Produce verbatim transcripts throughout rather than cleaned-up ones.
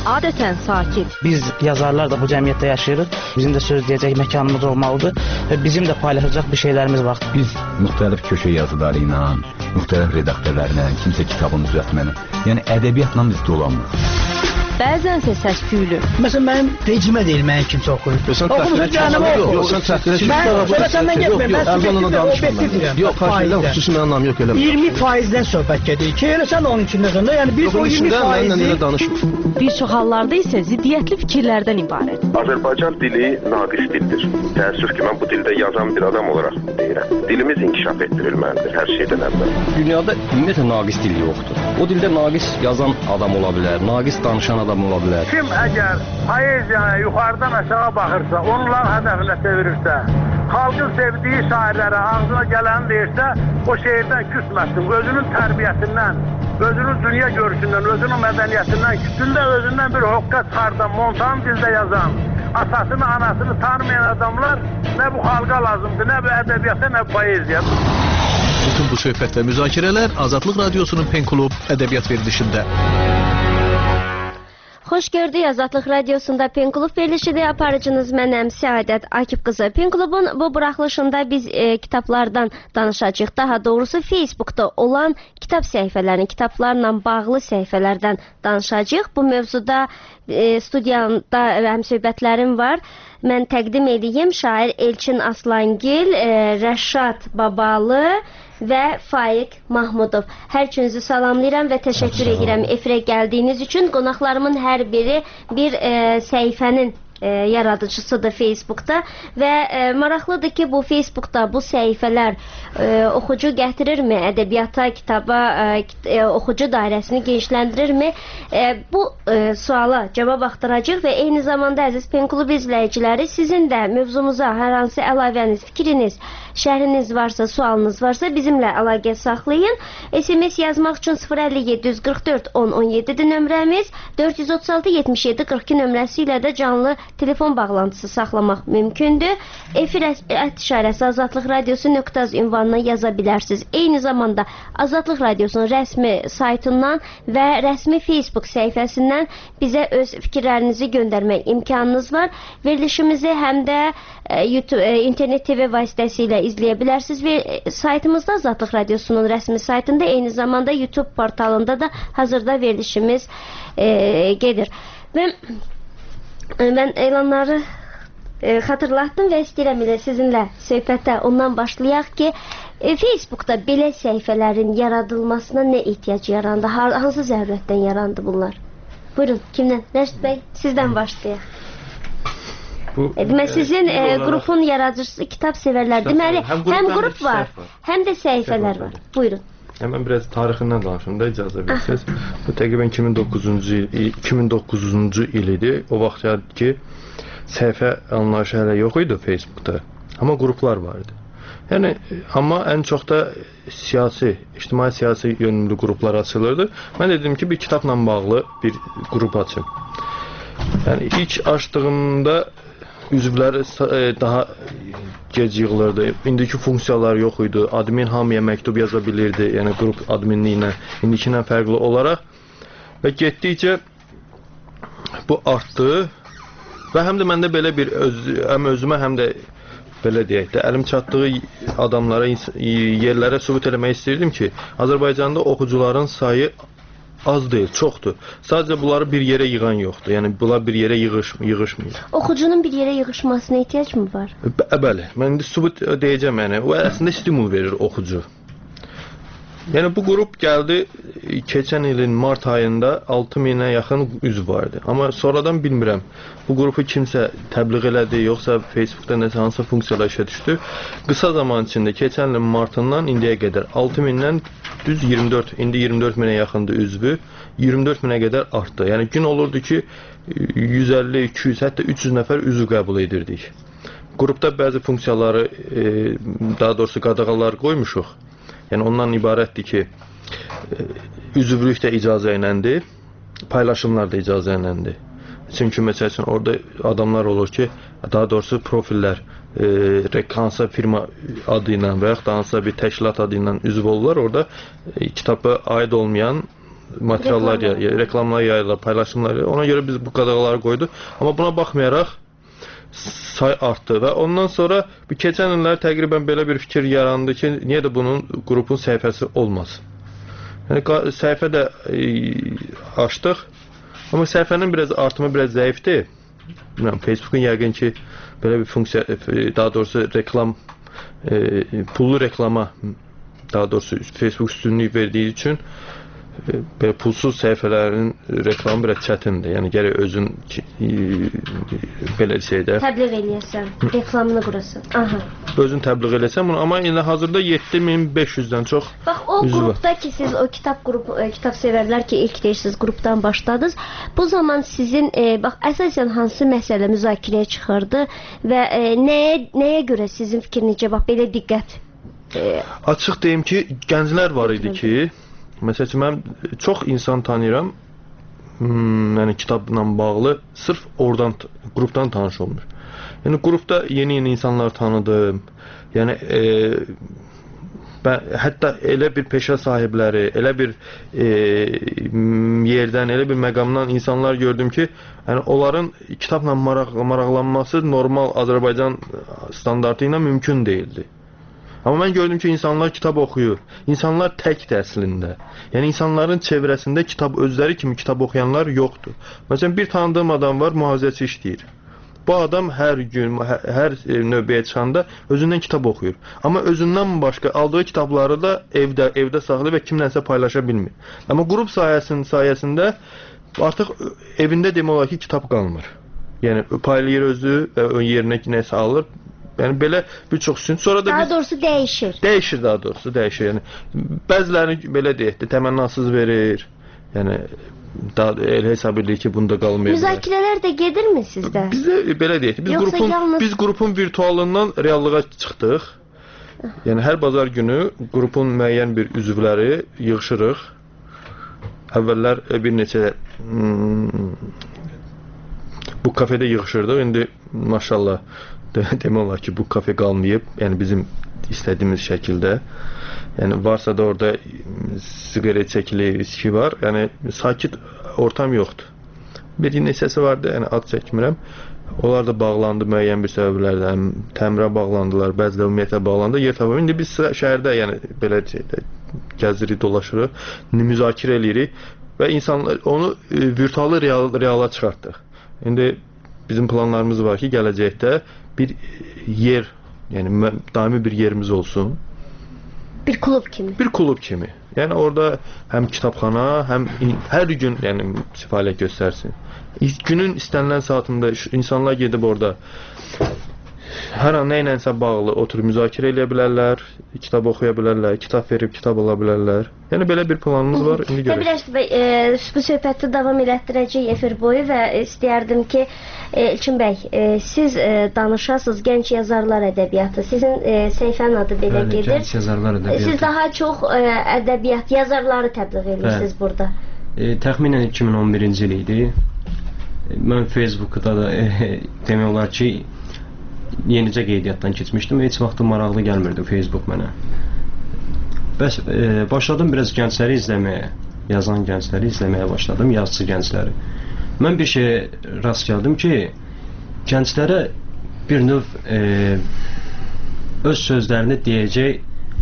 adətən sakit. Biz yazarlar da bu cəmiyyətdə yaşayırıq. Bizim də söz deyəcək məkanımız olmalıdır və bizim də paylaşacaq bir şeylərimiz var. Biz müxtəlif köşə yazıları ilə, müxtəlif redaktörlərlə, kimsə kitabını düzəltməklə, yəni ədəbiyyatla biz dolanmırıq. Bəzənsə səs-küylü. Məsələn, mənim rejimə deyil, mənim kimsə oxuyur. Oxumusun canımı oxuyur. Yox, sən təxdirə çıxır. Mən sonra səndən getməyim, mən sizə objektiv deyirəm. Yox, xarşıyla xüsusi mənim anlam yox eləmə. iyirmi faizdən söhbət gedir ki, elə sən onun içində sonra, yəni biz o iyirmi faizi... Bir çox hallarda isə ziddiyyətli fikirlərdən ibarət. Azərbaycan dili naqis dildir. Təəssüf ki, mən bu dildə yazan bir adam olaraq deyirəm. Dilimiz inkişaf etdirilməlidir hər şeydən əvvəl. Dünyada ümumiyyətlə naqis dil yoxdur. O dildə naqis yazan adam ola bilər, naqis danışan adam ola bilər. Kim əgər poeziyaya yuxarıdan aşağı baxırsa, onlar hədəfinə çevirirsə, xalqın sevdiyi şairlərə ağzına gələni deyirsə, o şeirdən küsməsin, özünün tərbiyəsindən, özünün dünya görüşündən, özünün mədəniyyətindən küsün də özündən bir hoqqa çıxardan, montan dildə yazan, atasını, anasını tanımayan adamlar nə bu xalqa lazımdır, nə bu ədəbiyyata, nə bu poeziya. Bütün bu söhbət və müzakirələr Azadlıq Radiosunun Pen Klub ədəbiyyat verilişində. Xoş gördük, Azadlıq Radiosunda Pen Klub verilişidir. Aparıcınız mənəm Səadət Akif qızı. Pen Klubun bu buraxılışında biz e, kitablardan danışacağıq. Daha doğrusu Facebookda olan kitab səhifələrini, kitablarla bağlı səhifələrdən danışacağıq. Bu mövzuda e, studiyamda həmsöhbətlərim var. Mən təqdim edeyim şair Elçin Aslangil, e, Rəşad Babalı və Faiq Mahmudov. Hər üçünüzü salamlayıram və təşəkkür edirəm efirə gəldiyiniz üçün. Qonaqlarımın hər biri bir e, səhifənin e, yaradıcısıdır Facebookda və e, maraqlıdır ki, bu Facebookda bu səhifələr e, oxucu gətirirmi, ədəbiyyata, kitaba, e, oxucu dairəsini genişləndirirmi? E, bu e, suala cavab axtaracaq və eyni zamanda əziz Pen Klub izləyiciləri, sizin də mövzumuza hər hansı əlavəniz, fikriniz, şərhiniz varsa, sualınız varsa bizimlə əlaqə saxlayın. S M S yazmaq üçün sıfır əlli yeddi yüz qırx dörd on on yeddi nömrəmiz, dörd yüz otuz altı yetmiş yeddi qırx iki nömrəsi ilə də canlı telefon bağlantısı saxlamaq mümkündür. Efir ət işarəsi azadlıq radiosu nöqtə az ünvanına yaza bilərsiniz. Eyni zamanda Azadlıq Radiosunun rəsmi saytından və rəsmi Facebook səhifəsindən bizə öz fikirlərinizi göndərmək imkanınız var. Verilişimizi həm də e, YouTube, e, internet T V vasitəsilə izləyə bilərsiniz və saytımızda Azadlıq Radiosunun rəsmi saytında, eyni zamanda YouTube portalında da hazırda verilişimiz e, gedir. Və mən elanları e, xatırlatdım və istəyirəm ilə sizinlə söhbətə ondan başlayaq ki, e, Facebookda belə səhifələrin yaradılmasına nə ehtiyac yarandı? Hansı zərurətdən yarandı bunlar? Buyurun, kimdən? Rəşid bəy, sizdən başlayaq. Bu, demək, sizin e, e, qrupun yaradıcısı kitab sevərlər. Deməli, həm, həm qrup var, var, həm də səhifələr var. Buyurun. Hemen biraz tarixindən danışım da icazə verirsiniz. Bu təqribən iki min doqquzuncu il, iki min doqquzuncu il idi. O vaxt ki, səhifə anlayışı hələ yox idi Facebookda. Amma qruplar vardı. Yəni, amma ən çox da siyasi, ictimai siyasi yönümlü qruplar açılırdı. Mən dedim ki, bir kitabla bağlı bir qrup açım. Yəni, ilk açdığımda üzvləri daha gec yığılırdı. İndiki funksiyalar yox idi. Admin hamıya məktub yaza bilirdi. Yəni qrup adminliyi ilə indikindən fərqli olaraq. Və getdikcə bu artdı. Və həm də məndə belə bir öz, həm özümə, həm də belə deyək də, əlim çatdığı adamlara, yerlərə sübut eləmək istəyirdim ki, Azərbaycanda oxucuların sayı az deyil, çoxdur. Sadəcə bunları bir yerə yığan yoxdur. Yəni bunlar bir yerə yığış, yığışmır. Oxucunun bir yerə yığışmasına ehtiyac mı var? Bə bəli. Mən indi sübut deyəcəm, yəni o əslində stimul verir oxucu. Yəni bu qrup gəldi keçən ilin mart ayında altı minə yaxın üzv vardı. Amma sonradan bilmirəm, bu qrupu kimsə təbliğ elədi, yoxsa Facebookda nəsə hansı funksiyalar işə düşdü. Qısa zaman içində keçən ilin martından indiyə qədər altı mindən düz iyirmi dörd, indi iyirmi dörd minə yaxındır üzvü, iyirmi dörd minə qədər artdı. Yəni gün olurdu ki, yüz əlli, iki yüz, hətta üç yüz nəfər üzv qəbul edirdik. Qrupda bəzi funksiyaları, daha doğrusu qadağalar qoymuşuq. Yəni ondan ibarətdir ki, üzvlük də icazə iləndir, paylaşımlar da icazə iləndir. Çünki məsəl üçün orada adamlar olur ki, daha doğrusu profillər e, hansısa firma adı ilə və yaxud da hansısa bir təşkilat adı ilə üzv olurlar. Orada e, kitaba aid olmayan materiallar, Reklamlar. ya, reklamlar yayılır, paylaşımlar yayılır. Ona görə biz bu qadağaları qoyduq. Amma buna baxmayaraq say artdı və ondan sonra bu keçən illər təqribən belə bir fikir yarandı ki, niyə də bunun qrupun səhifəsi olmasın? Yəni səhifə də e, açdıq. Amma səhifənin biraz artımı biraz zəifdir. Bilmirəm, Facebookun yəqin ki belə bir funksiya, daha doğrusu reklam e, pullu reklama, daha doğrusu Facebook üstünlük verdiyi üçün e, belə pulsuz səhifələrin reklamı biraz çətindir. Yəni gərək özün ki, e, belə şeydə Təbliğ eləyəsən, reklamını qurasan. Aha. özün təbliğ eləsən bunu, amma indi hazırda yeddi min beş yüzdən çox. Bax o üzvü var. qrupda ki siz o kitab qrupu e, kitab sevərlər ki ilk deyirsiniz qrupdan başladınız. Bu zaman sizin e, bax əsasən hansı məsələ müzakirəyə çıxırdı və e, nəyə nəyə görə sizin fikrinizcə bax belə diqqət e, Açıq deyim ki, gənclər var idi ki, məsələn mən çox insan tanıyıram. Hmm, yəni kitabla bağlı sırf oradan qrupdan tanış olmuş. Yəni qrupda yeni-yeni insanlar tanıdım. Yəni e, ben hətta elə bir peşə sahibləri, elə bir e, yerdən, elə bir məqamdan insanlar gördüm ki, yəni onların kitabla maraq, maraqlanması normal Azərbaycan standartı ilə mümkün değildi. Amma mən gördüm ki, insanlar kitab oxuyur. İnsanlar təkdir əslində. Yəni insanların çevrəsində kitab özləri kimi kitab oxuyanlar yoxdur. Məsələn bir tanıdığım adam var, mühafizəçi işləyir. Bu adam hər gün, hər, hər növbəyə çıxanda özündən kitab oxuyur. Amma özündən başqa aldığı kitabları da evdə, evdə saxlayır və kimlənsə paylaşa bilmir. Amma qrup sayəsində, sayəsində artıq evində demək olar ki, kitab qalmır. Yəni paylayır özü və ön yerinə nəsə alır. Yəni belə bir çox üçün sonra da daha biz, doğrusu dəyişir. Dəyişir daha doğrusu, dəyişir. Yəni bəzilərini belə deyək də təmənnasız verir. Yəni daha elə hesab edir ki, bunda qalmayacaq. Müzakirələr də gedirmi sizdə? Bizdə belə deyək, biz Yoxsa qrupun yalnız... biz qrupun virtualından reallığa çıxdıq. Yəni hər bazar günü qrupun müəyyən bir üzvləri yığışırıq. Əvvəllər bir neçə hmm, bu kafedə yığışırdıq. İndi maşallah demək olar ki, bu kafe qalmayıb. Yəni bizim istədiyimiz şəkildə. Yəni varsa da orada siqaret çəkilir, içki var. Yəni sakit ortam yoxdur. Bir neçəsi vardı, yəni ad çəkmirəm. Onlar da bağlandı müəyyən bir səbəblərdən. Təmirə bağlandılar, bəziləri ümumiyyətlə bağlandı. Yer tapıb. İndi biz şəhərdə, yəni belə şeydə gəzirik, dolaşırıq, müzakirə edirik və insanlar onu e, virtual real, reala çıxartdıq. İndi bizim planlarımız var ki, gələcəkdə bir yer, yəni daimi bir yerimiz olsun. Bir klub kimi. Bir klub kimi. Yəni orada həm kitabxana, həm hər gün yəni fəaliyyət göstərsin. Günün istənilən saatında insanlar gedib orada hər an nə ilənsə bağlı oturub müzakirə edə bilərlər, kitab oxuya bilərlər, kitab verib kitab ala bilərlər. Yəni belə bir planımız var, indi görək. Təbii bəy, e, bu söhbəti davam elətdirəcək efir boyu və istəyərdim ki, e, İlkin bəy, e, siz e, danışasınız gənc yazarlar ədəbiyyatı. Sizin e, səhifənin adı belə Bəli, gedir. Gənc yazarlar ədəbiyyatı. Siz daha çox e, ədəbiyyat yazarları təbliğ edirsiniz Bəli. burada. E, təxminən iki min on birinci il idi. E, mən Facebookda da e, demək olar ki, yenicə qeydiyyatdan keçmişdim. Heç vaxt maraqlı gəlmirdi Facebook mənə. Bəs e, başladım biraz gəncləri izləməyə, yazan gəncləri izləməyə başladım, yazıcı gəncləri. Mən bir şeyə rast gəldim ki, gənclərə bir növ e, öz sözlərini deyəcək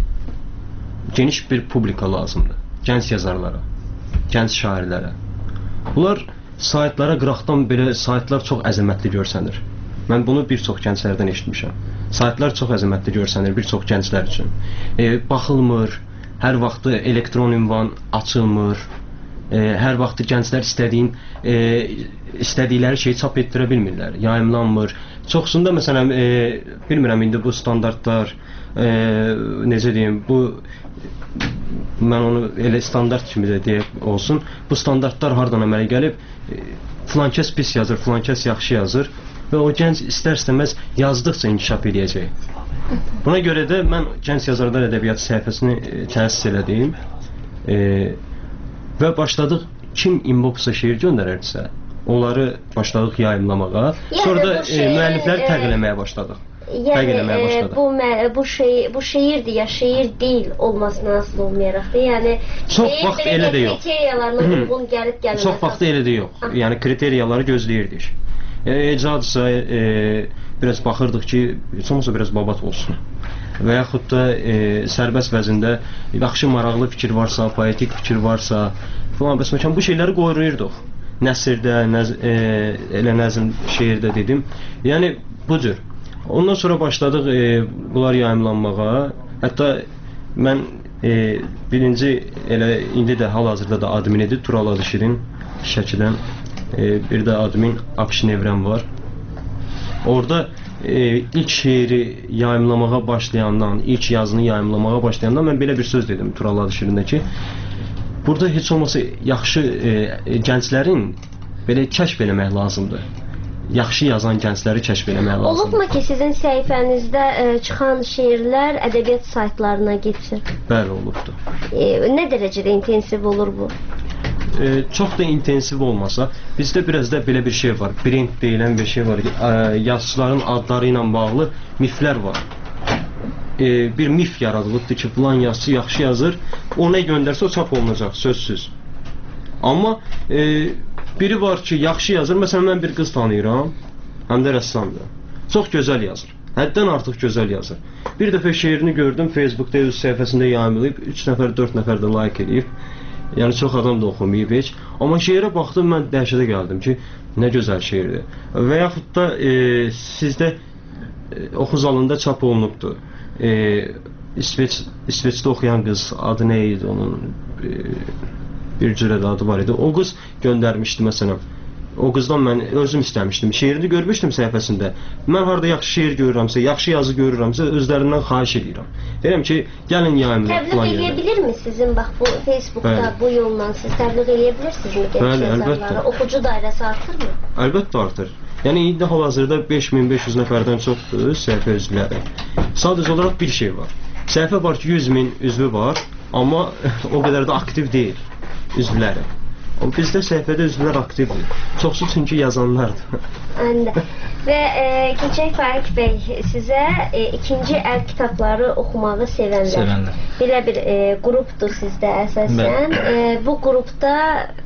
geniş bir publika lazımdır. Gənc yazarlara, gənc şairlərə. Bunlar saytlara qıraqdan belə saytlar çox əzəmətli görsənir. Mən bunu bir çox gənclərdən eşitmişəm. Saytlar çox əzəmətli görsənir bir çox gənclər üçün. E, baxılmır, hər vaxtı elektron ünvan açılmır, e, hər vaxtı gənclər istədiyin, e, istədikləri şeyi çap etdirə bilmirlər, yayımlanmır. Çoxsunda məsələn, e, bilmirəm indi bu standartlar, e, necə deyim, bu mən onu elə standart kimi də deyək olsun, bu standartlar hardan əmələ gəlib, e, filankəs pis yazır, filankəs yaxşı yazır. Və o gənc istər-istəməz yazdıqca inkişaf edəcək. Buna görə də mən Gənc Yazarlar Ədəbiyyatı səhifəsini e, təsis elədim e, və başladıq kim inbox-a şeir göndərərsə, onları başladıq yayımlamağa, yəni sonra da e, müəllifləri təqdim eləməyə başladıq. fərq Yəni eləməyə e, başladı. bu mə- bu şey bu şeirdir ya şeir deyil olmasına asıl olmayaraqdır. Yəni Çox şeir vaxt belə elə də bir yox. kriteriyalarına uyğun gəlib gəlməsi. Çox vaxt elə də yox. Yəni kriteriyaları gözləyirdik. Yəni ecadsa e, biraz baxırdıq ki, heç olmasa biraz babat olsun. Və yaxud da e, sərbəst vəzində yaxşı maraqlı fikir varsa, poetik fikir varsa, falan bəs məkan bu şeyləri qoyurduq. Nəsrdə, nəz, e, elə nəzm şeirdə dedim. Yəni bu cür. Ondan sonra başladıq e, bunlar yayımlanmağa. Hətta mən e, birinci elə indi də hal-hazırda da adminidir Tural Adışirin Şəkidən. E, bir də admin Akşin Evrən var. Orada e, ilk şeiri yayımlamağa başlayandan, ilk yazını yayımlamağa başlayandan mən belə bir söz dedim Tural Adışirində ki, burada heç olmasa yaxşı e, gənclərin belə kəşf eləmək lazımdır. Yaxşı yazan gəncləri kəşf eləmək lazımdır. Olubmu ki, sizin səhifənizdə e, çıxan şeirlər ədəbiyyat saytlarına getsin? Bəli, olubdur. E, nə dərəcədə intensiv olur bu? E, çox da intensiv olmasa, bizdə biraz da belə bir şey var. Brand deyilən bir şey var. E, yazıçıların adları ilə bağlı miflər var. E, bir mif yaradılıbdır ki, filan yazıçı yaxşı yazır. O nə göndərsə o çap olunacaq, sözsüz. Amma e, biri var ki, yaxşı yazır. Məsələn, mən bir qız tanıyıram, həm də rəssamdır. Çox gözəl yazır. Həddən artıq gözəl yazır. Bir dəfə şeirini gördüm, Facebookda öz səhifəsində yayımlayıb, üç nəfər, dörd nəfər də like edib. Yəni çox adam da oxumayıb heç. Amma şeirə baxdım, mən dəhşətə gəldim ki, nə gözəl şeirdir. Və yaxud da e, sizdə e, oxu zalında çap olunubdur. E, İsveç, İsveçdə oxuyan qız, adı nə idi onun? E, bir cürə də adı var idi. O qız göndərmişdi məsələn. O qızdan mən özüm istəmişdim. Şeirini görmüşdüm səhifəsində. Mən harda yaxşı şeir görürəmsə, yaxşı yazı görürəmsə, özlərindən xahiş edirəm. Deyirəm ki, gəlin yayımlayaq. Təbliğ eləyə bilirmi sizin bax bu Facebookda Bəli. bu yolla siz təbliğ eləyə bilirsinizmi Bəli, genç yazarları? əlbəttə. Oxucu dairəsi artırmı? Əlbəttə artır. Yəni indi hal-hazırda beş min beş yüz nəfərdən çoxdur səhifə üzvləri. Sadəcə olaraq bir şey var. Səhifə var ki, yüz min üzvü var, amma o qədər də aktiv deyil üzvləri. O bizdə səhifədə üzvlər aktivdir. Çoxsu çünki yazanlardır. Əndə. Və e, keçək Faiq bəy sizə e, ikinci əl kitabları oxumağı sevənlər. Sevənlər. Belə bir e, qrupdur sizdə əsasən. E, bu qrupda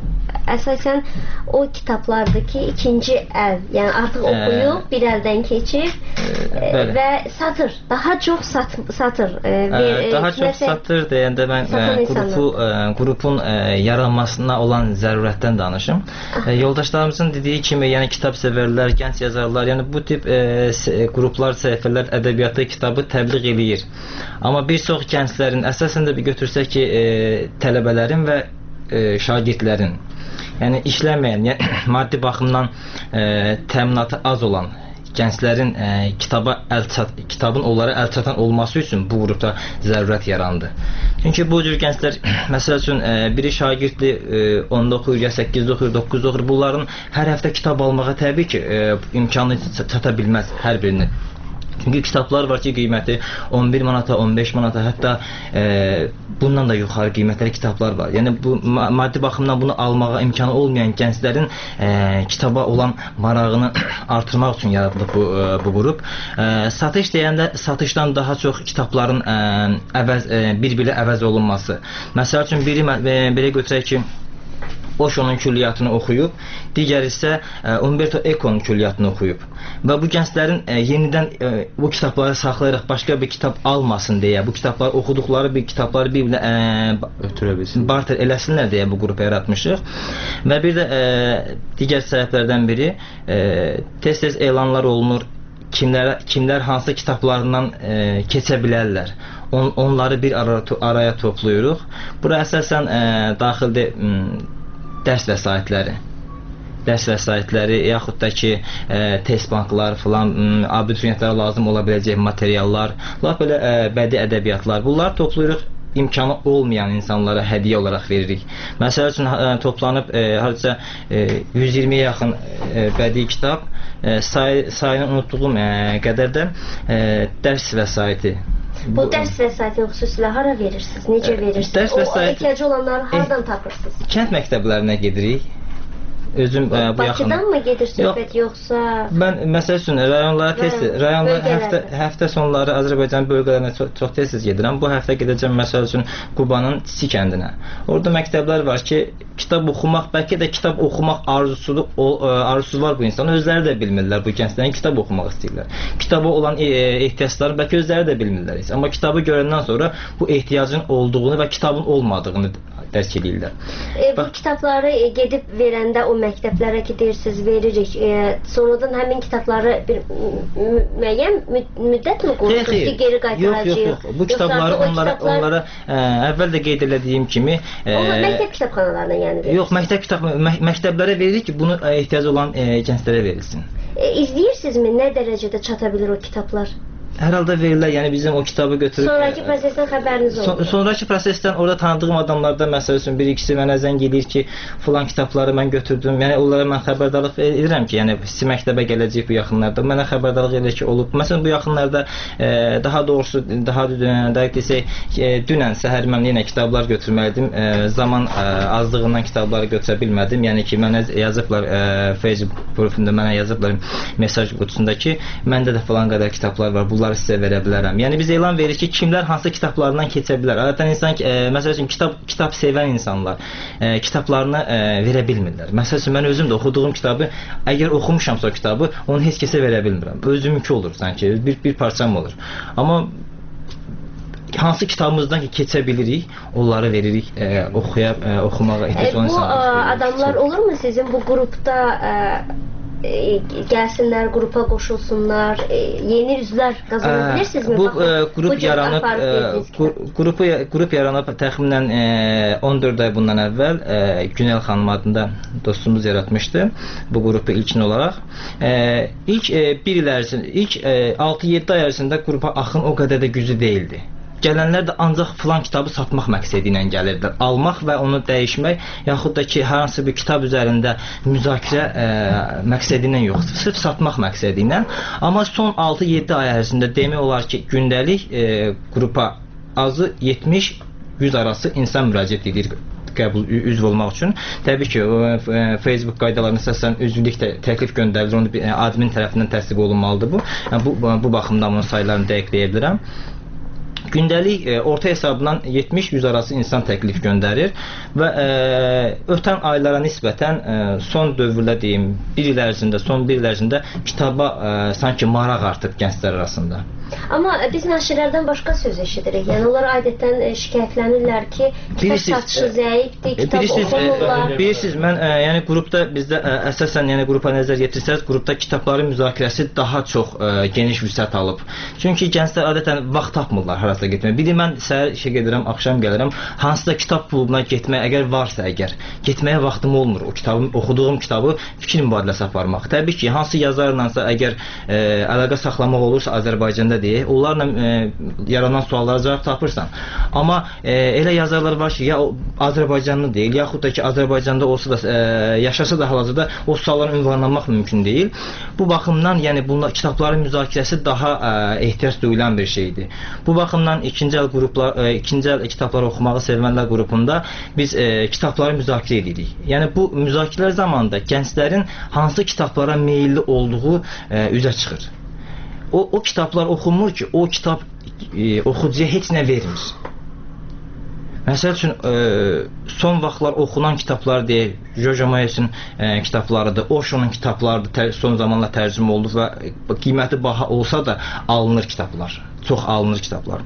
əsasən o kitablardakı ikinci əl, yəni artıq oxuyub, bir əldən keçib e, və satır, daha çox sat, satır. E, bir, e, daha çox satır deyəndə mən e, qrupu, e, qrupun e, yaranmasına olan zərurətdən danışım. E, yoldaşlarımızın dediyi kimi, yəni kitab sevərlər, gənc yazarlar, yəni bu tip e, qruplar, səhifələr ədəbiyyatı kitabı təbliğ eləyir. Amma bir çox gənclərin, əsasən də bir götürsək ki, e, tələbələrin və e, şagirdlərin, yəni işləməyən, yəni, maddi baxımdan e, təminatı az olan gənclərin e, kitaba əl çat, kitabın onlara əl çatan olması üçün bu qrupda zərurət yarandı. Çünki bu cür gənclər, məsəl üçün e, biri şagirdli e, onda oxuyur, ya səkkizdə oxuyur, doqquzda oxuyur. Bunların hər həftə kitab almağa təbii ki, e, imkanı çata bilməz hər birini. Çünki kitablar var ki, qiyməti on bir manata, on beş manata, hətta e, bundan da yuxarı qiymətli kitablar var. Yəni bu maddi baxımdan bunu almağa imkanı olmayan gənclərin e, kitaba olan marağını artırmaq üçün yaradılıb bu, e, bu qrup. E, satış deyəndə satışdan daha çox kitabların e, əvəz, e, bir-biri əvəz olunması. Məsəl üçün biri e, belə götürək ki, Osho'nun külliyyatını oxuyub, digər isə e, Umberto Eco'nun külliyyatını oxuyub. Və bu gənclərin e, yenidən e, bu kitabları saxlayaraq başqa bir kitab almasın deyə, bu kitabları oxuduqları bir kitabları bir-birinə e, barter eləsinlər deyə bu qrupu yaratmışıq. Və bir də e, digər səbəblərdən biri e, tez-tez elanlar olunur, kimlər, kimlər hansı kitablarından e, keçə bilərlər. On, onları bir ara, araya toplayırıq. Bura əsasən e, daxildə dərs vəsaitləri, dərs vəsaitləri, yaxud da ki, e, test banklar filan, abituriyentlərə lazım ola biləcək materiallar, laf belə e, bədii ədəbiyyatlar, bunları toplayırıq, imkanı olmayan insanlara hədiyyə olaraq veririk. Məsəl üçün e, toplanıb e, hardasa e, yüz iyirmiyə yaxın e, bədii kitab, e, say, sayını unutduğum e, qədər də e, dərs vəsaiti. Bu dərs vəsaitini xüsusilə hara verirsiniz? Necə verirsiniz? Dərs vəsaiti, o ehtiyacı olanları hardan tapırsınız? Kənd məktəblərinə gedirik. özüm e, bu yaxın. Bakıdan mı gedir söhbət yoxsa? Mən məsəl üçün rayonlara tez rayonlara həftə həftə sonları Azərbaycan bölgələrinə çox, çox tez-tez gedirəm. Bu həftə gedəcəm məsəl üçün Qubanın Çisi kəndinə. Orada məktəblər var ki, kitab oxumaq, bəlkə də kitab oxumaq arzusu arzusu var bu insan. Özləri də bilmirlər bu gənclərin kitab oxumaq istəyirlər. Kitaba olan e, ehtiyacları bəlkə özləri də bilmirlər. Amma kitabı görəndən sonra bu ehtiyacın olduğunu və kitabın olmadığını dərk edirlər. E, bu kitabları e, gedib verəndə o məktəblərə ki deyirsiniz veririk. E, sonradan həmin kitabları bir müəyyən müddət mi qoyursunuz ki, geri qaytaracağıq? Yox, yox, yox. Bu kitabları onlara kitablar... onlara ə, əvvəl də qeyd elədiyim kimi, ə, o məktəb kitabxanalarına yəni verirsiniz. Yox, məktəb kitab mə məktəblərə veririk ki, bunu ə, ehtiyacı olan ə, gənclərə verilsin. E, izləyirsinizmi nə dərəcədə çata bilir o kitablar? Hər halda verirlər, yəni bizim o kitabı götürüb... Sonraki prosesdən xəbəriniz olur. Son, sonraki prosesdən orada tanıdığım adamlarda məsəl üçün bir ikisi mənə zəng edir ki, filan kitabları mən götürdüm. Yəni onlara mən xəbərdarlıq edirəm ki, yəni siz məktəbə gələcək bu yaxınlarda. Mənə xəbərdarlıq edir ki, olub. Məsələn bu yaxınlarda e, daha doğrusu daha dəqiq desək, e, dünən səhər mən yenə kitablar götürməliydim. E, zaman e, azlığından kitabları götürə bilmədim. Yəni ki, mənə yazıblar e, Facebook profilində mənə yazıblar mesaj qutusunda ki, məndə də filan qədər kitablar var. Bunlar sizə verə bilərəm. Yəni biz elan veririk ki, kimlər hansı kitablarından keçə bilər. Adətən insan e, məsəl üçün kitab kitab sevən insanlar e, kitablarını e, verə bilmirlər. Məsəl üçün mən özüm də oxuduğum kitabı, əgər oxumuşamsa o kitabı, onu heç kəsə verə bilmirəm. Özümünki olur sanki, bir bir parçam olur. Amma hansı kitabımızdan ki keçə bilirik, onları veririk e, oxuya e, oxumağa ehtiyac olan insanlar. Bu e, adamlar olurmu sizin bu qrupda e, E, gəlsinlər, qrupa qoşulsunlar, e, yeni üzvlər qazana bilirsinizmi? Bu e, qrup bu yaranıb, e, qrupu qrup yaranıb təxminən e, on dörd ay bundan əvvəl e, Günel xanım adında dostumuz yaratmışdı bu qrupu ilkin olaraq. E, ilk e, bir il ərzində, ilk e, altı yeddi ay ərzində qrupa axın o qədər də güclü değildi. Gələnlər də ancaq filan kitabı satmaq məqsədi ilə gəlirdilər. Almaq və onu dəyişmək, yaxud da ki, hansı bir kitab üzərində müzakirə e, məqsədi ilə yox, sırf satmaq məqsədi ilə. Amma son altı yeddi ay ərzində demək olar ki, gündəlik e, qrupa azı yetmiş yüz arası insan müraciət edir qəbul üzv olmaq üçün. Təbii ki, e, Facebook qaydalarına əsasən üzvlük təklif göndərilir, onu e, admin tərəfindən təsdiq olunmalıdır bu. Yəni, bu bu baxımdan bunun saylarını dəqiqləyə bilirəm. Gündəlik e, orta hesabından yetmiş yüz arası insan təklif göndərir və e, ötən aylara nisbətən e, son dövrdə deyim, bir il ərzində, son bir il ərzində kitaba e, sanki maraq artıb gənclər arasında. Amma biz nəşrlərdən başqa söz eşidirik. Yəni onlar adətən e, şikayətlənirlər ki, kitab satışı zəifdir, kitab oxumurlar. Bilirsiniz, mən e, yəni qrupda bizdə e, əsasən yəni qrupa nəzər yetirsəz, qrupda kitabların müzakirəsi daha çox e, geniş vüsət alıb. Çünki gənclər adətən vaxt tapmırlar harasa getməyə. Biri mən səhər işə gedirəm, axşam gəlirəm. Hansısa kitab klubuna getmək əgər varsa əgər, getməyə vaxtım olmur. O kitabı, oxuduğum kitabı fikir mübadiləsi aparmaq. Təbii ki, hansı yazarlarsa əgər e, əlaqə saxlamaq olursa Azərbaycanda deyə, onlarla e, yaranan suallara cavab tapırsan. Amma e, elə yazarlar var ki, ya Azərbaycanlı deyil, yaxud da ki, Azərbaycanda olsa da, e, yaşasa da hal-hazırda o suallara ünvanlanmaq mümkün deyil. Bu baxımdan, yəni bunlar kitabların müzakirəsi daha e, ehtiyac duyulan bir şeydir. Bu baxımdan ikinci əl qruplar, e, ikinci əl kitabları oxumağı sevənlər qrupunda biz e, kitabları müzakirə edirik. Yəni bu müzakirələr zamanında gənclərin hansı kitablara meyilli olduğu e, üzə çıxır. O, o kitablar oxunmur ki, o kitab e, oxucuya heç nə vermir. Məsəl üçün, e, son vaxtlar oxunan kitablar deyək, Jojo Moyesin e, kitablarıdır, Osho'nun kitablarıdır, tər, son zamanlar tərcümə oldu və qiyməti baha olsa da alınır kitablar, çox alınır kitablar.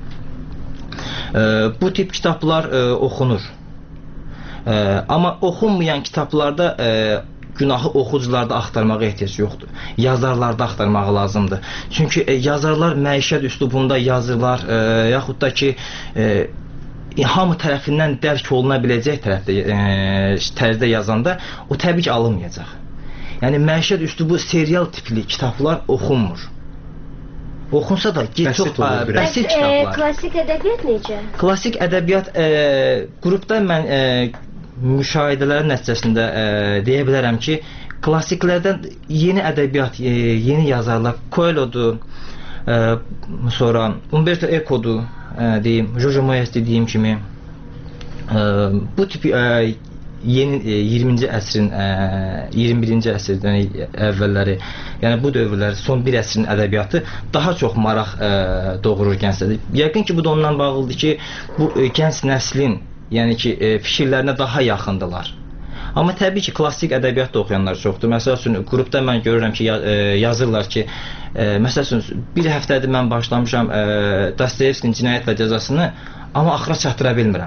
E, bu tip kitablar e, oxunur. E, amma oxunmayan kitablarda e, günahı oxucularda axtarmağa ehtiyac yoxdur. Yazarlarda axtarmağı lazımdır. Çünki e, yazarlar məişət üslubunda yazırlar, e, yaxud da ki, e, hamı tərəfindən dərk oluna biləcək tərəfdə, e, tərzdə yazanda o təbii ki, alınmayacaq. Yəni, məişət üslubu serial tipli kitablar oxunmur. Oxunsa da çox bəsit kitablar. Klassik ədəbiyyat necə? Klassik ədəbiyyat e, qrupda mən e, müşahidələrin nəticəsində e, deyə bilərəm ki, klassiklərdən yeni ədəbiyyat, e, yeni yazarlar, Coelho'dur, e, sonra Umberto Eco'dur, e, deyim, Jojo Moyes dediyim kimi, e, bu tip e, yeni e, iyirminci əsrin e, iyirmi birinci əsrdən əvvəlləri, yəni bu dövrlər son bir əsrin ədəbiyyatı daha çox maraq e, doğurur gənclərdə. Yəqin ki, bu da ondan bağlıdır ki, bu e, gənc nəslin, yəni ki, e, fikirlərinə daha yaxındılar. Amma təbii ki, klassik ədəbiyyat da oxuyanlar çoxdur. Məsəl üçün, qrupda mən görürəm ki, yazırlar ki, e, məsəl üçün, bir həftədir mən başlamışam e, Dostoyevskinin Cinayət və Cəzasını, amma axıra çatdıra bilmirəm.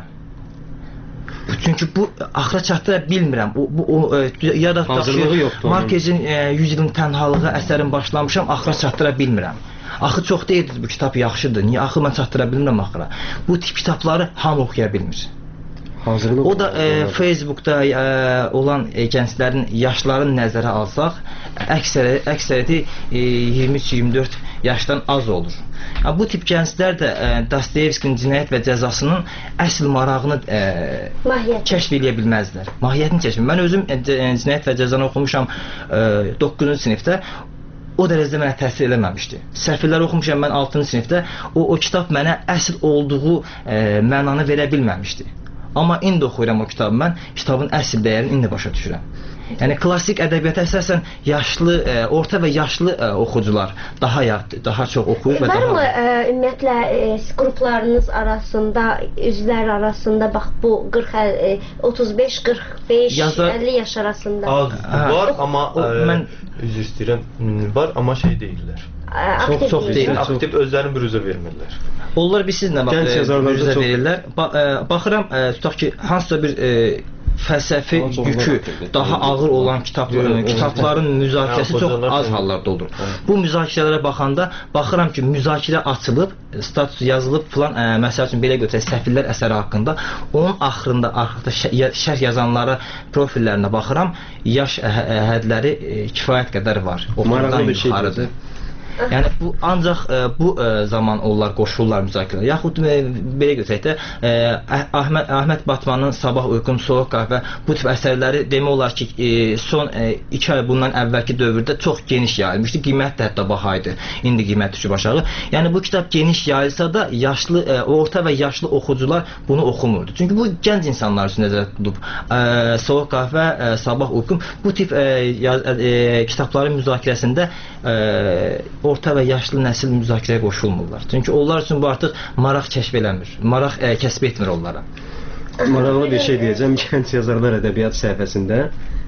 Çünki bu axıra çatdıra bilmirəm. O, bu, o, e, ya da Markezin e, yüz ilin tənhalığı əsərin başlamışam, axıra çatdıra bilmirəm. Axı çox deyildir, bu kitab yaxşıdır. Niyə axı mən çatdıra bilmirəm axıra? Bu tip kitabları hamı oxuya bilmir. O da e, Facebookda e, olan e, gənclərin yaşlarını nəzərə alsaq, əksəri, əksəriyyəti e, iyirmi üç iyirmi dörd yaşdan az olur. Ya, bu tip gənclər də e, Dostoyevskinin Cinayət və Cəzasının əsl marağını e, kəşf edə bilməzlər. Mahiyyətini kəşf edə. Mən özüm e, Cinayət və Cəzanı oxumuşam e, doqquzuncu sinifdə. O dərəcədə mənə təsir eləməmişdi. Səfirləri oxumuşam mən altıncı sinifdə. O, o kitab mənə əsl olduğu e, mənanı verə bilməmişdi. Amma indi oxuyuram o kitabı mən, kitabın əsl dəyərini indi başa düşürəm. Yəni, klassik ədəbiyyata əsasən yaşlı, e, orta və yaşlı e, oxucular daha, daha çox oxuyur və Var daha... mı e, ümumiyyətlə e, qruplarınız arasında, üzvlər arasında, bax bu qırx, e, otuz beş qırx beş əlli yaş arasında? Az var, amma o, e, mən üzr istəyirəm, var, amma şey deyirlər. Aktiv çox deyil, aktiv özlərini bürüzə vermirlər. Onlar bir sizlə bürüzə çox... verirlər. Ba e, baxıram, e, tutaq ki, hansısa bir e, fəlsəfi yükü daha ağır olan kitabların, kitabların müzakirəsi çox az hallarda olur. Bu müzakirələrə baxanda baxıram ki, müzakirə açılıb, status yazılıb filan, ə, məsəl üçün belə götürək, Səfirlər əsəri haqqında, onun axırında, axırda şərh yazanlara profillərinə baxıram, yaş hədləri kifayət qədər var. Oxumadan yuxarıdır. Yəni bu ancaq e, bu e, zaman onlar qoşulurlar müzakirəyə. Yaxud e, belə götürək də e, Əhməd Əhməd Batmanın Sabah Uyqum, Soyuq Qəhvə bu tip əsərləri demək olar ki, e, son e, iki ay bundan əvvəlki dövrdə çox geniş yayılmışdı. Qiymət də hətta baha idi. İndi qiymət düşüb aşağı. Yəni bu kitab geniş yayılsa da yaşlı, e, orta və yaşlı oxucular bunu oxumurdu. Çünki bu gənc insanlar üçün nəzərdə tutulub. E, Soyuq Qəhvə, e, Sabah Uyqum bu tip e, yaz, e, kitabların müzakirəsində e, orta və yaşlı nəsil müzakirəyə qoşulmurlar. Çünki onlar üçün bu artıq maraq kəşf eləmir. Maraq e, kəsb etmir onlara. Maraqlı bir şey deyəcəm. Gənc yazarlar ədəbiyyat səhifəsində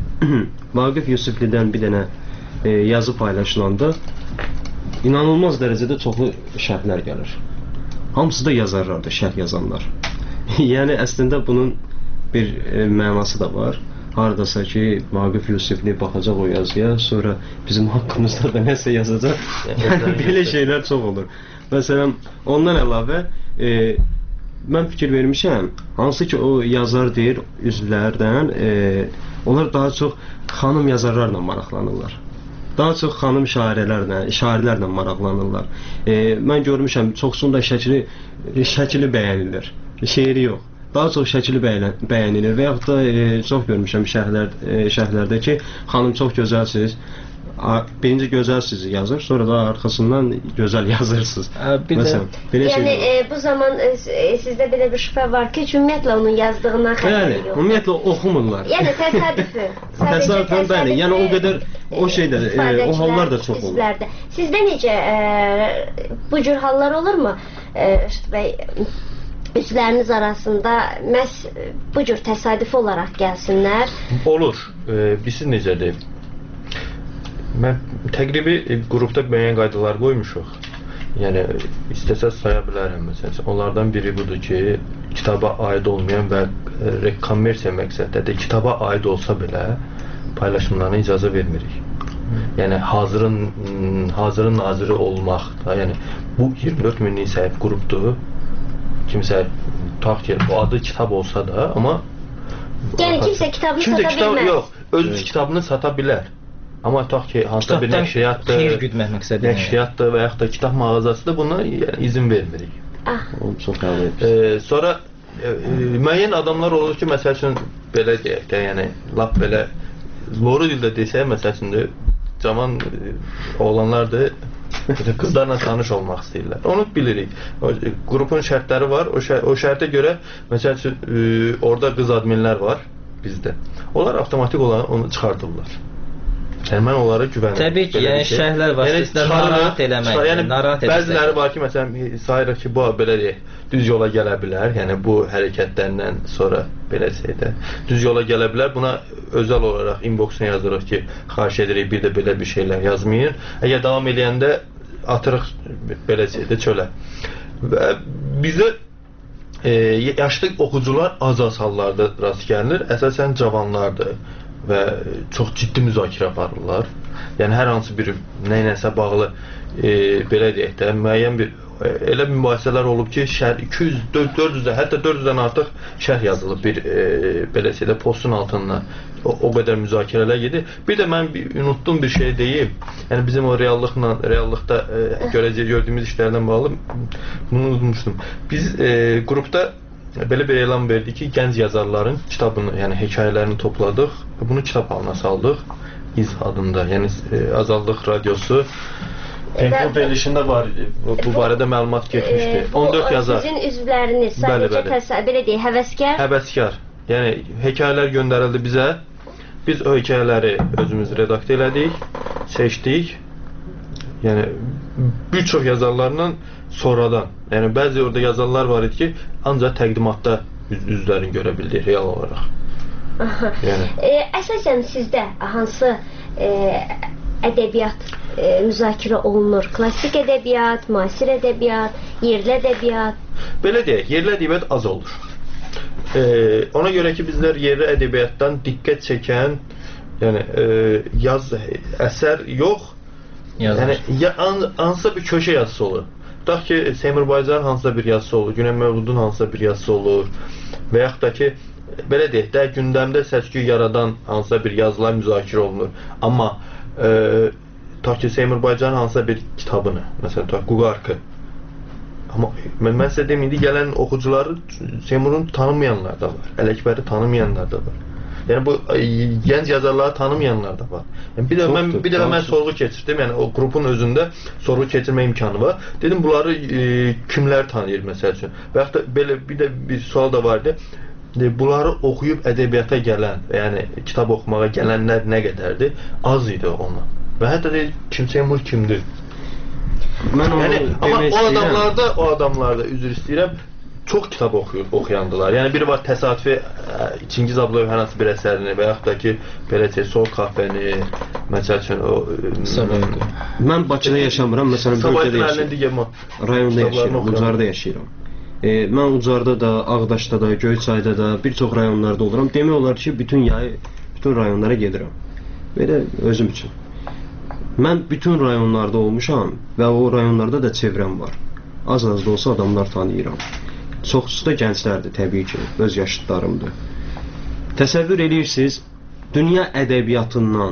Vaqif Yusiflidən bir dənə e, yazı paylaşılanda inanılmaz dərəcədə çoxlu şərhlər gəlir. Hamısı da yazarlardır, şərh yazanlar. Yəni əslində bunun bir e, mənası da var. Haradasa ki, Vaqif Yusifli baxacaq o yazıya, sonra bizim haqqımızda da nəsə yazacaq. Yəni, belə şeylər çox olur. Məsələn, ondan əlavə, e, mən fikir vermişəm, hansı ki, o yazar deyir, üzvlərdən, e, onlar daha çox xanım yazarlarla maraqlanırlar. Daha çox xanım şairələrlə, şairlərlə maraqlanırlar. E, mən görmüşəm, çoxsunda şəkili, şəkili bəyənilir, şeiri yox. Daha çox şəkili bəyənilir və yaxud da e, çox görmüşəm şərhlər, e, şərhlərdə ki, xanım çox gözəlsiniz, birinci gözəlsiniz yazır, sonra da arxasından gözəl yazırsınız. Bir Məsələn, belə yəni e, bu zaman e, sizdə belə bir şübhə var ki, ümumiyyətlə onun yazdığından xəbəri yox. Yəni, ümumiyyətlə oxumurlar. Yəni təsadüfü. Təsadüfən, bəli, yəni o qədər o şeydə, e, o hallar da çox olur. Sizdə necə e, bu cür hallar olurmu? E, bəy, üzvləriniz arasında məhz bu cür təsadüfi olaraq gəlsinlər? Olur. E, Bilirsiniz necədir? Mən təqribi e, qrupda müəyyən qaydalar qoymuşuq. Yəni, istəsəz saya bilərəm. Məsələn, onlardan biri budur ki, kitaba aid olmayan və e, kommersiya məqsəddə də kitaba aid olsa belə paylaşımlarına icazə vermirik. Yəni, hazırın, hazırın naziri olmaq da, yəni, bu iyirmi dörd minlik səhif qrupdur. Kimsə tutaq ki, bu adı kitab olsa da, amma yəni kimsə kitabını kimsə sata kitab, bilməz. Yox, öz evet. kitabını sata bilər. Amma tutaq ki, hansısa bir nəşriyyatdır, xeyir güdmək məqsədi, nəşriyyatdır və yaxud da kitab mağazasıdır, buna yəni, izin vermirik. Ah. Çox qəbul e, sonra e, müəyyən adamlar olur ki, məsəl üçün belə deyək də, yəni lap belə loru dildə desək, məsəl üçün də cavan e, oğlanlardır. Qızlarla tanış olmaq istəyirlər. Onu bilirik. O, qrupun şərtləri var. O, şər o şərtə görə məsəl üçün e, orada qız adminlər var. bizdə. Onlar avtomatik olaraq onu çıxardırlar. Yəni mən onlara güvənirəm. Təbii ki, yəni şərhlər vasitəsilə narahat eləmək, yəni narahat eləmək. Bəziləri var ki, məsələn, sayırıq ki, bu belə deyək, düz yola gələ bilər. Yəni bu hərəkətlərindən sonra belə şeydə düz yola gələ bilər. Buna özəl olaraq inboxuna yazırıq ki, xahiş edirik bir də belə bir şeylər yazmayın. Əgər davam edəndə atırıq belə şeydə çölə. Və bizə e, yaşlı oxucular az-az hallarda rast gəlinir. Əsasən cavanlardır və çox ciddi müzakirə aparırlar. Yəni hər hansı bir nə-nəsə bağlı e, belə deyək də müəyyən bir e, elə mübahisələr olub ki, şərh iki yüz, dörd yüz, hətta dörd yüzdən artıq şərh yazılıb bir e, belə şeydə postun altından. O, o qədər müzakirələr gedir. Bir də mən bir, unutdum bir şey deyim. Yəni bizim o reallıqla, reallıqda e, görəcək gördüyümüz işlərdən bağlı bunu unutmuşdum. Biz e, qrupda belə bir elan verdik ki, gənc yazarların kitabını, yəni hekayələrini topladıq və bunu kitab halına saldıq. İz adında, yəni e, Azadlıq Radiosu Penklub verilişində var, bu, bu barədə məlumat getmişdi. Bu, on dörd yazar. Sizin üzvləriniz sadəcə təsəvvür, belə deyək, həvəskar? Həvəskar. Yəni hekayələr göndərildi bizə. Biz o hekayələri özümüz redaktə elədik, seçdik. Yəni bir çox yazarlarla sonradan, yəni bəzi orada yazarlar var idi ki, ancaq təqdimatda üz üzlərini görə bildik real olaraq. Yəni. E, əsasən sizdə hansı e, ədəbiyyat e, müzakirə olunur? Klassik ədəbiyyat, müasir ədəbiyyat, yerli ədəbiyyat? Belə deyək, yerli ədəbiyyat az olur. E, ona görə ki, bizlər yerli ədəbiyyatdan diqqət çəkən, yəni e, yaz əsər yox, Yazar. yəni ya, an, hansısa bir köşə yazısı olur. Tutaq ki, Seymur Baycarın hansısa bir yazısı olur, Güney Mövludun hansısa bir yazısı olur və yaxud da ki, belə deyək də, gündəmdə səs-küy yaradan hansısa bir yazılar müzakirə olunur. Amma e, tutaq ki, Seymur Baycarın hansısa bir kitabını, məsələn, tutaq Quqarkı. Amma mən, mən sizə deməyim, indi gələn oxucuları Seymurun tanımayanlar da var, Ələkbəri tanımayanlar da var. Yəni bu e, gənc yazarları tanımayanlar da var. Yəni bir də mən bir dəfə mən sorğu keçirdim. Yəni o qrupun özündə sorğu keçirmə imkanı var. Dedim bunları e, kimlər tanıyır məsəl üçün? Və yaxud da belə bir də bir sual da vardı. E, bunları oxuyub ədəbiyyata gələn, yəni kitab oxumağa gələnlər nə qədərdir? Az idi ona. Və hətta də kim Seymur kimdir? Mən onu yəni, amma demək o istəyirəm. adamlarda, o adamlarda üzr istəyirəm. Çox kitab oxuyur, oxuyandılar. Yəni biri var təsadüfi Çingiz Ablayev hər hansı bir əsərini və yaxud da ki, belə deyək, Sol kahvəni, məsəl üçün o Sabahı. Mən Bakıda yaşamıram, məsələn bölgədə yaşayıram. Rayonda yaşayıram, Ucarda yaşayıram. E, mən Ucarda da, Ağdaşda da, Göyçayda da, bir çox rayonlarda oluram. Demək olar ki, bütün yay, bütün rayonlara gedirəm. Belə özüm üçün. Mən bütün rayonlarda olmuşam və o rayonlarda da çevrəm var. Az-az da olsa adamlar tanıyıram. Çoxusu da gənclərdir, təbii ki, öz yaşıdlarımdır. Təsəvvür edirsiniz, dünya ədəbiyyatından,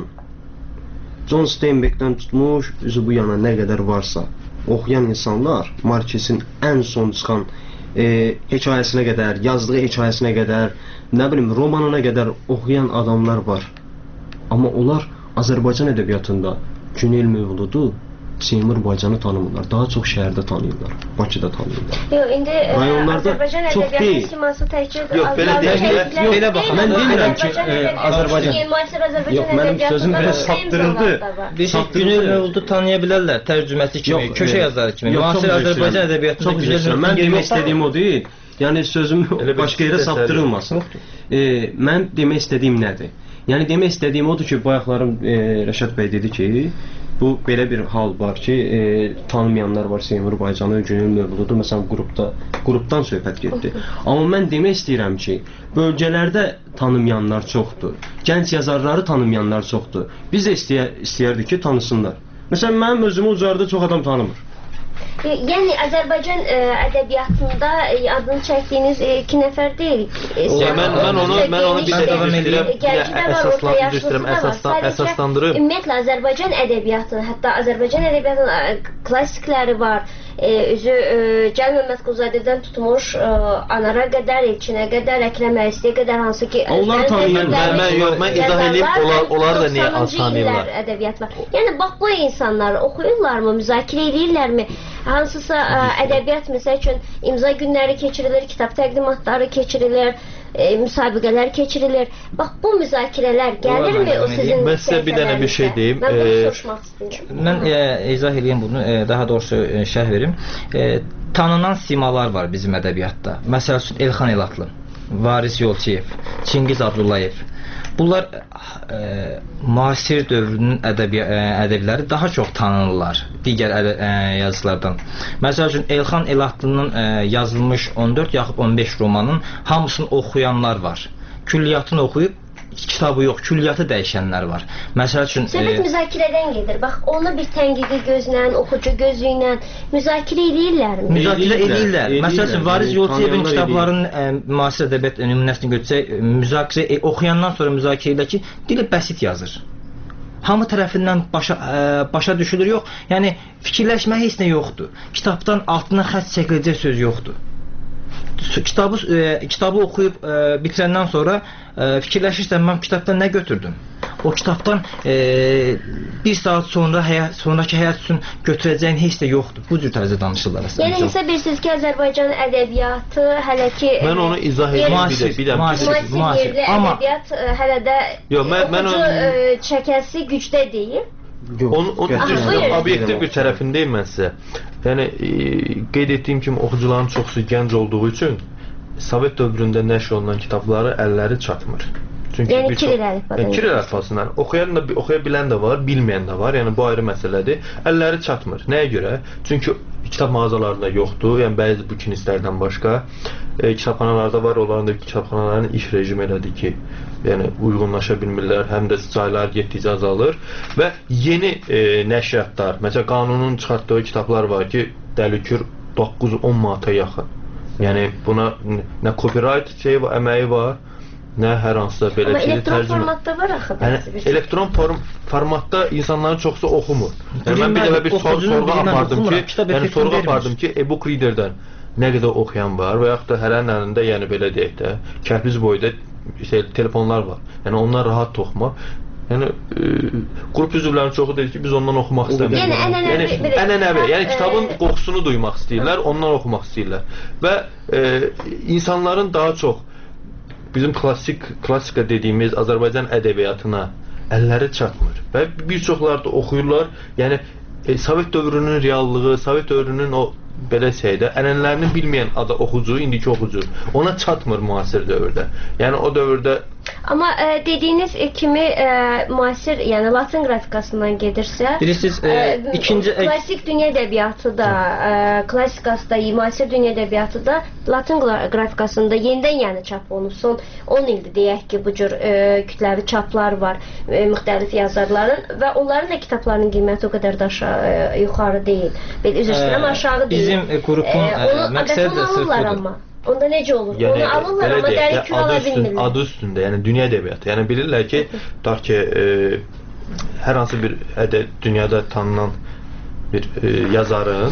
John Steinbeckdən tutmuş, üzü bu yana nə qədər varsa, oxuyan insanlar, Markesin ən son çıxan e, hekayəsinə qədər, yazdığı hekayəsinə qədər, nə bilim, romanına qədər oxuyan adamlar var. Amma onlar Azərbaycan ədəbiyyatında Günel Mövludu, Seymur Baycanı tanımırlar. Daha çox şəhərdə tanıyırlar. Bakıda tanıyırlar. Yox, indi rayonlarda Azərbaycan ədəbiyyatı siması təkcə Yox, belə deyək. Belə bax, mən deyirəm ki, Azərbaycan Yox, mənim sözüm belə saptırıldı. Bir şey Günel Mövludu tanıya bilərlər, tərcüməsi kimi, köşə yazarı kimi. Müasir Azərbaycan ədəbiyyatında Günel Mövludu. Mən demək istədiyim o deyil. Yəni sözüm başqa yerə saptırılmasın. E, mən demək istədiyim nədir? Yəni demək istədiyim odur ki, bayaqlarım e, Rəşad bəy dedi ki, bu belə bir hal var ki, e, tanımayanlar var Seymur Baycanı, Günel Mövludu, məsələn qrupda, qrupdan söhbət getdi. Amma mən demək istəyirəm ki, bölgələrdə tanımayanlar çoxdur. Gənc yazarları tanımayanlar çoxdur. Biz də istəyə, istəyərdik ki, tanısınlar. Məsələn, mənim özümü Ucarda çox adam tanımır. Yəni Azərbaycan ə, ədəbiyyatında ə, adını çəkdiyiniz ə, iki nəfər deyil. Ya mən mən onu mən onu bir də əsaslandırım, əsaslandırım. Ümumiyyətlə Azərbaycan ədəbiyyatı, hətta Azərbaycan ədəbiyyatının klassikləri var. E, üzü e, Cəl Məmmədquluzadədən tutmuş e, Anara qədər, Elçinə qədər, Əkrəm Əlistiyə qədər hansı ki onlar tanıyır. Mən mən yox, mən izah edeyim, onlar onlar da niyə az tanıyırlar? Ədəbiyyat var. Yəni bax bu insanlar oxuyurlarmı, müzakirə edirlərmi? Hansısa ə, ədəbiyyat məsəl üçün imza günləri keçirilir, kitab təqdimatları keçirilir. e, müsabiqələr keçirilir. Bax bu müzakirələr gəlirmi o sizin Mən sizə bir dənə bir şey deyim. Mən bunu Ee, soruşmaq istəyirəm. Mən e, izah edeyim bunu, e, daha doğrusu e, şərh verim. E, tanınan simalar var bizim ədəbiyyatda. Məsəl üçün Elxan Elatlı, Varis Yolçiyev, Çingiz Abdullayev. Bunlar e, müasir dövrünün ədəbi, e, ədəbləri daha çox tanınırlar digər ədə, e, yazılardan. Məsəl üçün Elxan Elatlının e, yazılmış on dörd yaxud on beş romanın hamısını oxuyanlar var. Külliyyatını oxuyub kitabı yox, külliyyatı dəyişənlər var. Məsəl üçün Söhbət e, müzakirədən gedir. Bax, onu bir tənqiqi gözlə, oxucu gözü ilə müzakirə edirlərmi? Müzakirə edirlər. Məsəl üçün Varis Yolçiyevin kitablarının ə, müasir ədəbiyyat nümunəsini götürsək, müzakirə e, oxuyandan sonra müzakirə ilə ki, dili bəsit yazır. Hamı tərəfindən başa ə, başa düşülür yox. Yəni fikirləşməyə heç nə yoxdur. Kitabdan altına xətt çəkiləcək söz yoxdur. Kitabı e, kitabı oxuyub e, bitirəndən sonra e, fikirləşirsən mən kitabdan nə götürdüm? O kitabdan e, bir saat sonra həyat, sonraki həyat üçün götürəcəyin heç də yoxdur. Bu cür tərzdə danışırlar əslində. Yəni hesab edirsiniz ki, Azərbaycan ədəbiyyatı hələ ki Mən onu izah edeyim bir də, bir də. müasir yerli ədəbiyyat ə, hələ də Yo, mən, mən oxucu onu... ə, çəkəsi gücdə deyil. Onun, onun düzdür, obyektiv bir tərəfindeyim mən sizə. Yəni, e, qeyd etdiyim kimi oxucuların çoxsu gənc olduğu üçün Sovet dövründə nəşr olunan kitabları əlləri çatmır. Çünki yəni bir Kiril çox, əlifbadan. yəni, Kiril əlifbasından oxuyan da, oxuya bilən də var, bilməyən də var. Yəni bu ayrı məsələdir. Əlləri çatmır. Nəyə görə? Çünki kitab mağazalarında yoxdur. Yəni bəzi bu kinistlərdən başqa e, kitabxanalarda var. Onların da kitabxanaların iş rejimi elədir ki, yəni uyğunlaşa bilmirlər, həm də saylar getdikcə azalır və yeni e, nəşriyyatlar, məsələn qanunun çıxartdığı kitablar var ki, dəlikür doqquz on manata yaxın. Yəni buna nə copyright şey var, əməyi var, nə hər hansısa belə Amma şey elektron tərcümə. formatda var axı. Yəni elektron form formatda insanların çoxsu oxumur. Yəni mən bir dəfə bir sor sorğu apardım ki, yəni sorğu apardım ki, e-book readerdən nə qədər oxuyan var və yaxud da hərənin əlində, yəni belə deyək də, kərpic boyda şey telefonlar var. Yəni onlar rahat oxumur. Yəni e, qrup üzvlərinin çoxu deyir ki, biz ondan oxumaq istəmirik. Yəni ənənəvi, yəni, ənənəvi, yəni kitabın qoxusunu duymaq istəyirlər, ondan oxumaq istəyirlər. Və e, insanların daha çox bizim klassik klassika dediyimiz Azərbaycan ədəbiyyatına əlləri çatmır və bir çoxları da oxuyurlar. Yəni e, Sovet dövrünün reallığı, Sovet dövrünün o belə şeydə ənənələrini bilməyən ada oxucu, indiki oxucu ona çatmır müasir dövrdə. Yəni o dövrdə Amma e, dediyiniz e, kimi e, müasir, yəni Latın qrafikasından gedirsə, bilirsiniz, e, e, ikinci klassik dünya ədəbiyyatı da, e, klassikası da, müasir dünya ədəbiyyatı da Latın qrafikasında yenidən yəni çap olunub. Son on ildir deyək ki, bu cür e, kütləvi çaplar var, e, müxtəlif yazarların və onların da kitablarının qiyməti o qədər də aşağı, e, yuxarı deyil. Belə üzr istəyirəm, aşağı deyil. Bizim e, qrupun e, onu, məqsədi də sırf budur. Amma. Onda necə olur? Yəni, onu alırlar amma dəri kül ala bilmirlər. Adı üstündə, yəni dünya ədəbiyyatı. Yəni bilirlər ki, tutaq ki, e, hər hansı bir ədə, dünyada tanınan bir e, yazarın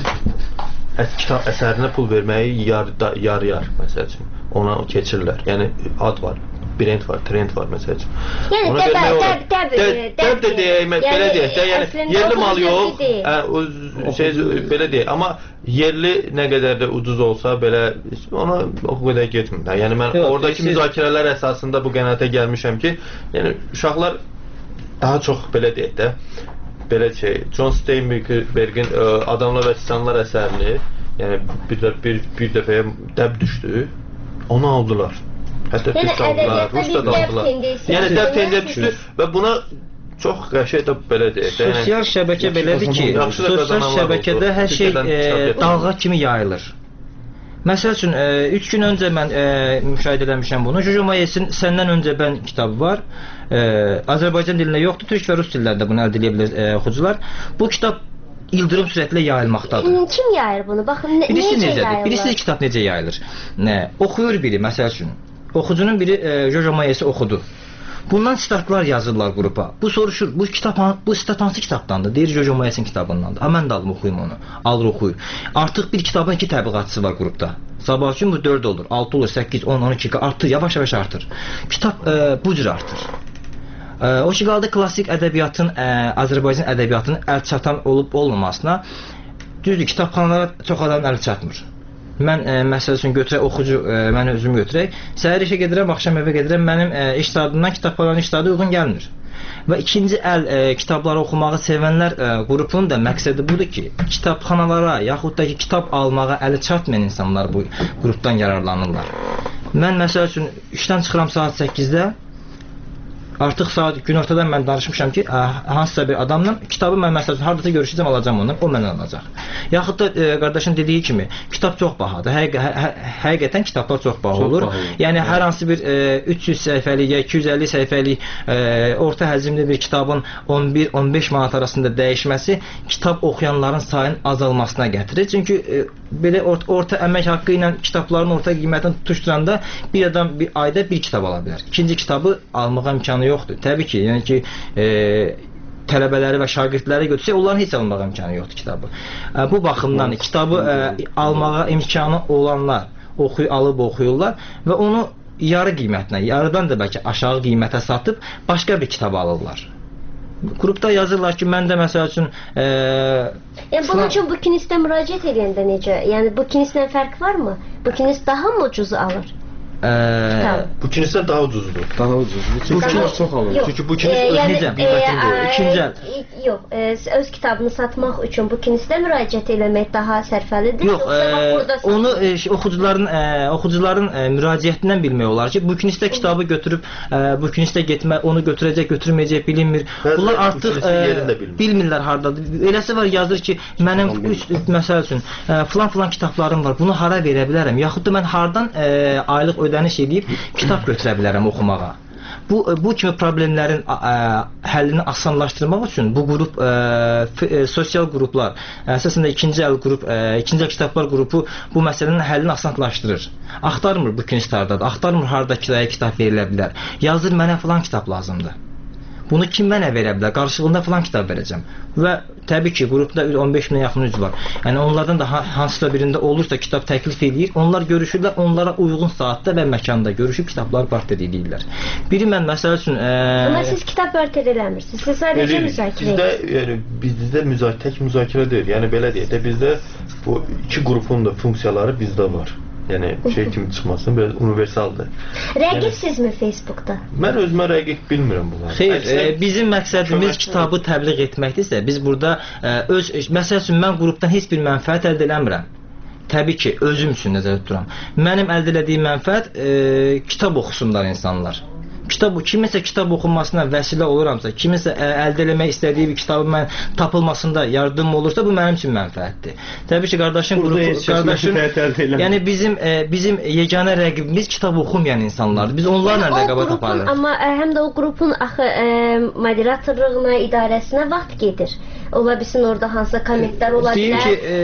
əs kitab əsərinə pul verməyi yar-yar, yar, məsəl üçün. Ona keçirlər. Yəni ad var, brend var, trend var məsəl üçün. Yəni ona dəb, vermək dəb, dəb, dəb, dəb də deyək, belə deyək də, yəni yerli mal yox, hə, o şey belə deyək, amma yerli nə qədər də ucuz olsa belə ona o qədər getmir. Yəni mən yox, oradakı siz... müzakirələr əsasında bu qənaətə gəlmişəm ki, yəni uşaqlar daha çox belə deyək də, belə şey, John Steinbeck'in Adamlar və Titanlar əsərini, yəni bir bir bir dəfəyə dəb düşdü, onu aldılar. Hətta türk aldılar, rus da aldılar. Yəni dəb tendiyə düşdü və buna çox qəşəng də belə deyək. Sosial şəbəkə belədir ki, sosial şəbəkədə hər şey e, dalğa kimi yayılır. Məsəl üçün, üç gün öncə mən e, müşahidə eləmişəm bunu. Jojo Moyesin Səndən öncə mən kitabı var. E, Azərbaycan dilində yoxdur, türk və rus dillərində bunu əldə edə bilər e, oxucular. Bu kitab ildırım sürətlə yayılmaqdadır. Kim yayır bunu? Baxın, ne, Birisi necə necədir? yayılır? Birisi kitab necə yayılır? Nə? Oxuyur biri, məsəl üçün. Oxucunun biri e, Jojo Moyesi oxudu. Bundan sitatlar yazırlar qrupa. Bu soruşur, bu kitab bu sitat hansı kitabdandır? Deyir Jojo Moyesin kitabındandır. A mən də alım oxuyum onu. Alır oxuyur. Artıq bir kitabın iki təbliğatçısı var qrupda. Sabah üçün bu dörd olur, altı olur, səkkiz, on, on iki artır, yavaş-yavaş artır. Kitab e, bu cür artır. E, o ki qaldı klassik ədəbiyyatın, e, Azərbaycan ədəbiyyatının əl çatan olub olmamasına. Düzdür, kitabxanalara çox adam əl çatmır. Mən e, məsəl üçün götürək oxucu, e, mən özümü götürək. Səhər işə gedirəm, axşam evə gedirəm. Mənim e, iş saatımdan kitabxananın iş saatı uyğun gəlmir. Və ikinci əl e, kitabları oxumağı sevənlər e, qrupunun da məqsədi budur ki, kitabxanalara yaxud da ki, kitab almağa əli çatmayan insanlar bu qrupdan yararlanırlar. Mən məsəl üçün işdən çıxıram saat səkkizdə. Artıq saat günortadan mən danışmışam ki, hansısa bir adamla kitabı mən məsələn hardasa görüşəcəm, alacağam ondan, o məndən alacaq. Yaxud da e, qardaşın dediyi kimi, kitab çox bahadır. Həqiq hə həqiqətən kitablar çox baha çox olur. Bahadır. Yəni hər hansı bir e, üç yüz səhifəlik ya iki yüz əlli səhifəlik e, orta həcmli bir kitabın on bir on beş manat arasında dəyişməsi kitab oxuyanların sayının azalmasına gətirir. Çünki e, belə orta, orta əmək haqqı ilə kitabların orta qiymətini tutuşturanda bir adam bir ayda bir kitab ala bilər. İkinci kitabı almağa imkanı yoxdur. Təbii ki, yəni ki, e, tələbələri və şagirdləri götürsək, onların heç almağa imkanı yoxdur kitabı. E, bu baxımdan kitabı e, almağa imkanı olanlar oxuy alıb oxuyurlar və onu yarı qiymətinə, yarıdan da bəlkə aşağı qiymətə satıb başqa bir kitab alırlar. Qrupda yazırlar ki, mən də məsəl üçün e, yəni bunun üçün bu kinisdə müraciət edəndə necə? Yəni bu kinislə fərq varmı? Bu kinis daha mı ucuzu alır? Ee, bu kinisler daha ucuzdur. Daha ucuzdur. Çünki kinis çox alır. Çünki bu kinis e, öz yəni, qiymətində, e, ikinci əl. E, yox, e, öz kitabını satmaq üçün bu kinisdə müraciət eləmək daha sərfəlidir. Yox, e, onu e, oxucuların e, oxucuların e, müraciətindən bilmək olar ki, bu kinisdə kitabı götürüb e, bu kinisdə getmə, onu götürəcək, götürməyəcək bilinmir. Bunlar artıq e, bilmirlər hardadır. Eləsi var yazır ki, mənim üç məsəl üçün e, falan falan kitablarım var. Bunu hara verə bilərəm? Yaxud da mən hardan e, aylıq ödəniş edib kitab götürə bilərəm oxumağa. Bu bu kimi problemlərin ə, həllini asanlaşdırmaq üçün bu qrup ə, f, ə, sosial qruplar, əsasən də ikinci əl qrup, ə, ikinci əl kitablar qrupu bu məsələnin həllini asanlaşdırır. Axtarmır bu kinislərdadır, axtarmır harda kirayə kitab verilə bilər. Yazır mənə falan kitab lazımdır. Bunu kim mənə verə bilər? Qarşılığında falan kitab verəcəm. Və təbii ki, qrupda on beş minə yaxın üzv var. Yəni onlardan da hansısa birində olursa kitab təklif edir. Onlar görüşürlər, onlara uyğun saatda və məkanda görüşüb kitabları barter edirlər. Biri mən məsəl üçün e... Amma siz kitab barter eləmirsiniz. Siz sadəcə müzakirə edirsiniz. Bizdə yəni bizdə müzakirə tək müzakirə deyil. Yəni belə deyək də bizdə bu iki qrupun da funksiyaları bizdə var. Yəni şey kimi çıxmasın, biraz universaldır. Rəqibsizmi yəni, Facebookda? Mən özümə rəqib bilmirəm bunları. Xeyr, e, bizim məqsədimiz kitabı təbliğ etməkdirsə, biz burada e, öz məsəl üçün mən qrupdan heç bir mənfəət əldə eləmirəm. Təbii ki, özüm üçün nəzərdə tuturam. Mənim əldə etdiyim mənfəət e, kitab oxusunlar insanlar. Kitab kiminsə kitab oxunmasına vəsilə oluramsa, kiminsə ə, əldə etmək istədiyi bir kitabı mən tapılmasında yardım olursa, bu mənim üçün mənfəətdir. Təbii ki, qardaşın qrupu, qardaşın, yəni bizim ə, bizim yeganə rəqibimiz kitab oxumayan insanlardır. Biz onlarla yəni, rəqabət aparırıq. Amma ə, həm də o qrupun axı ə, moderatorluğuna, idarəsinə vaxt gedir. Ola bilsin orada hansısa kommentlər ola bilər. Ki, e,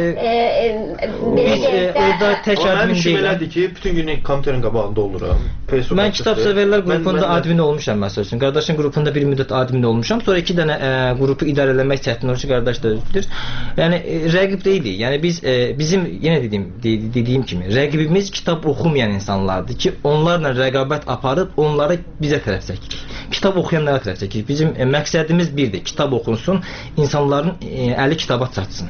e, biz e, orada tək admin deyiləm. Belədir ki, bütün gün kompüterin qabağında oluram. Mən kitab sevərlər qrupunda admin olmuşam məsəl üçün. Qardaşın qrupunda bir müddət admin olmuşam. Sonra iki dənə e, qrupu idarə etmək çətin olur ki, qardaş da bilir. Yəni e, rəqib deyilik. Yəni biz e, bizim yenə dediyim dediyim kimi rəqibimiz kitab oxumayan insanlardır ki, onlarla rəqabət aparıb onları bizə tərəf çəkirik. Kitab oxuyanlara tərəf çəkirik. Bizim e, məqsədimiz birdir. Kitab oxunsun, insanların e, əli kitaba çatsın.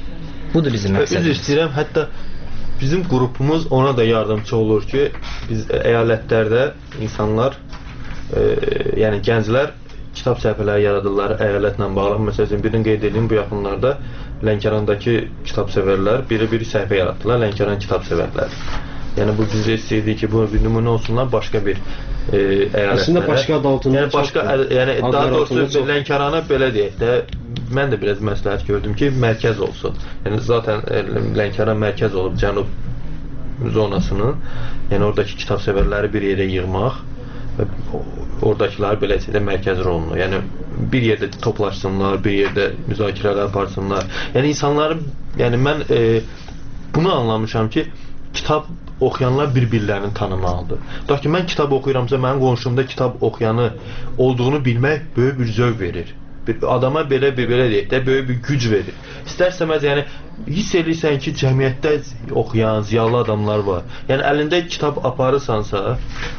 Budur bizim məqsədimiz. Üzr istəyirəm, hətta bizim qrupumuz ona da yardımçı olur ki, biz əyalətlərdə insanlar, e, yəni gənclər kitab səhifələri yaradırlar əyalətlə bağlı. Məsələn, birini qeyd edeyim, bu yaxınlarda Lənkərandakı kitab sevərlər biri bir səhifə yaratdılar, Lənkəran kitab sevərlər. Yəni bu bizə istəyirdik ki, bu bir nümunə olsunlar başqa bir e, əyalətlərə. Əslində başqa adı altında. Yəni başqa, ə, yəni daha doğrusu Lənkərana belə deyək də, mən də biraz məsləhət gördüm ki, mərkəz olsun. Yəni zaten e, Lənkəran mərkəz olub cənub zonasının, yəni oradakı kitab sevərləri bir yerə yığmaq və oradakiləri belə də mərkəz rolunu. Yəni bir yerdə toplaşsınlar, bir yerdə müzakirələr aparsınlar. Yəni insanların, yəni mən e, bunu anlamışam ki, kitab oxuyanlar bir-birlərini tanımalıdır. Tutaq ki, mən kitab oxuyuramsa, mənim qonşumda kitab oxuyanı olduğunu bilmək böyük bir zövq verir. Bir adama belə bir belə deyək də böyük bir güc verir. İstərsəməz, yəni hiss edirsən ki, cəmiyyətdə oxuyan, ziyalı adamlar var. Yəni əlində kitab aparırsansa,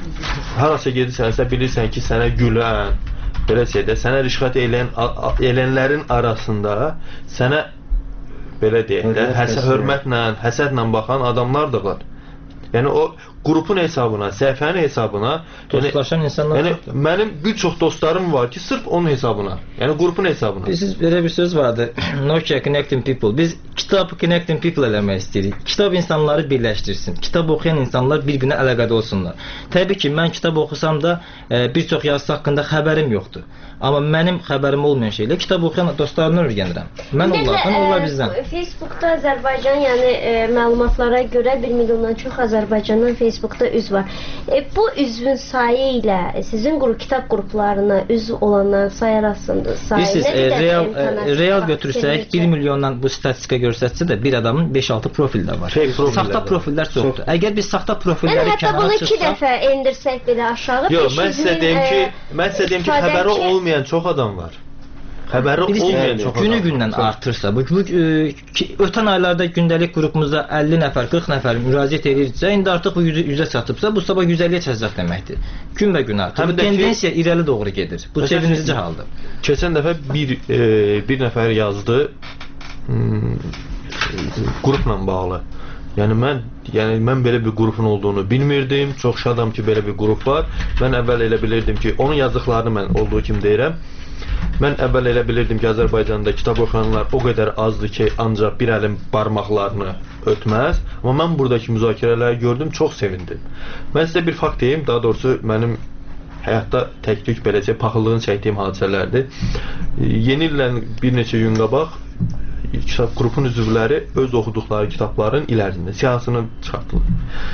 harasa gedirsənsə, bilirsən ki, sənə gülən, belə şeydə, sənə rişvət eləyən elənlərin arasında sənə belə deyək də, həsə hörmətlə, həsədlə baxan adamlar da var. Yəni o qrupun hesabına, səhifənin hesabına dostlaşan insanlar yəni, çoxdur. Mənim bir çox dostlarım var ki, sırf onun hesabına, yəni qrupun hesabına. Biz belə bir söz vardı. Nokia connecting people. Biz kitab connecting people eləmək istəyirik. Kitab insanları birləşdirsin. Kitab oxuyan insanlar bir-birinə əlaqədə olsunlar. Təbii ki, mən kitab oxusam da e, bir çox yazısı haqqında xəbərim yoxdur. Amma mənim xəbərim olmayan şeylə kitab oxuyan dostlarımdan öyrənirəm. Mən onlardan, onlar bizdən. Facebookda Azərbaycan, yəni e, məlumatlara görə bir milyondan çox Azərbaycandan Facebookda üzv var. E, bu üzvün sayı ilə sizin qrup kitab qruplarına üzv olanların sayı arasında sayı Bilirsiniz, nə qədər? E, real e, real götürsək bir milyondan bu statistika göstərsə də bir adamın beş altı profil də var. Saxta profillər çoxdur. Əgər biz saxta profilləri kənara çıxsaq, yəni hətta bunu iki dəfə endirsək belə aşağı Yox, mən sizə deyim ki, mən sizə deyim ki, xəbəri olmayan çox adam var. Xəbəri olmayan çox adam. Günü-gündən artırsa, bu, bu e, ki, ötən aylarda gündəlik qrupumuzda əlli nəfər, qırx nəfər müraciət edirsə, indi artıq bu yüzə çatıbsa, bu sabah yüz əlliyə çatacaq deməkdir. Gün və gün artır. Bu tendensiya irəli doğru gedir. Bu sevindirici haldır. Keçən dəfə bir e, bir nəfər yazdı hmm, qrupla bağlı. Yəni mən, yəni mən belə bir qrupun olduğunu bilmirdim. Çox şadam ki, belə bir qrup var. Mən əvvəl elə bilirdim ki, onun yazdıqlarını mən olduğu kimi deyirəm. Mən əvvəl elə bilirdim ki, Azərbaycanda kitab oxuyanlar o qədər azdır ki, ancaq bir əlin barmaqlarını ötməz. Amma mən buradakı müzakirələri gördüm, çox sevindim. Mən sizə bir fakt deyim, daha doğrusu mənim həyatda tək-tük beləcə paxıllığını çəkdiyim hadisələrdir. Yeni illə bir neçə gün qabaq kitab qrupun üzvləri öz oxuduqları kitabların ilərisində siyahısını çıxartdılar.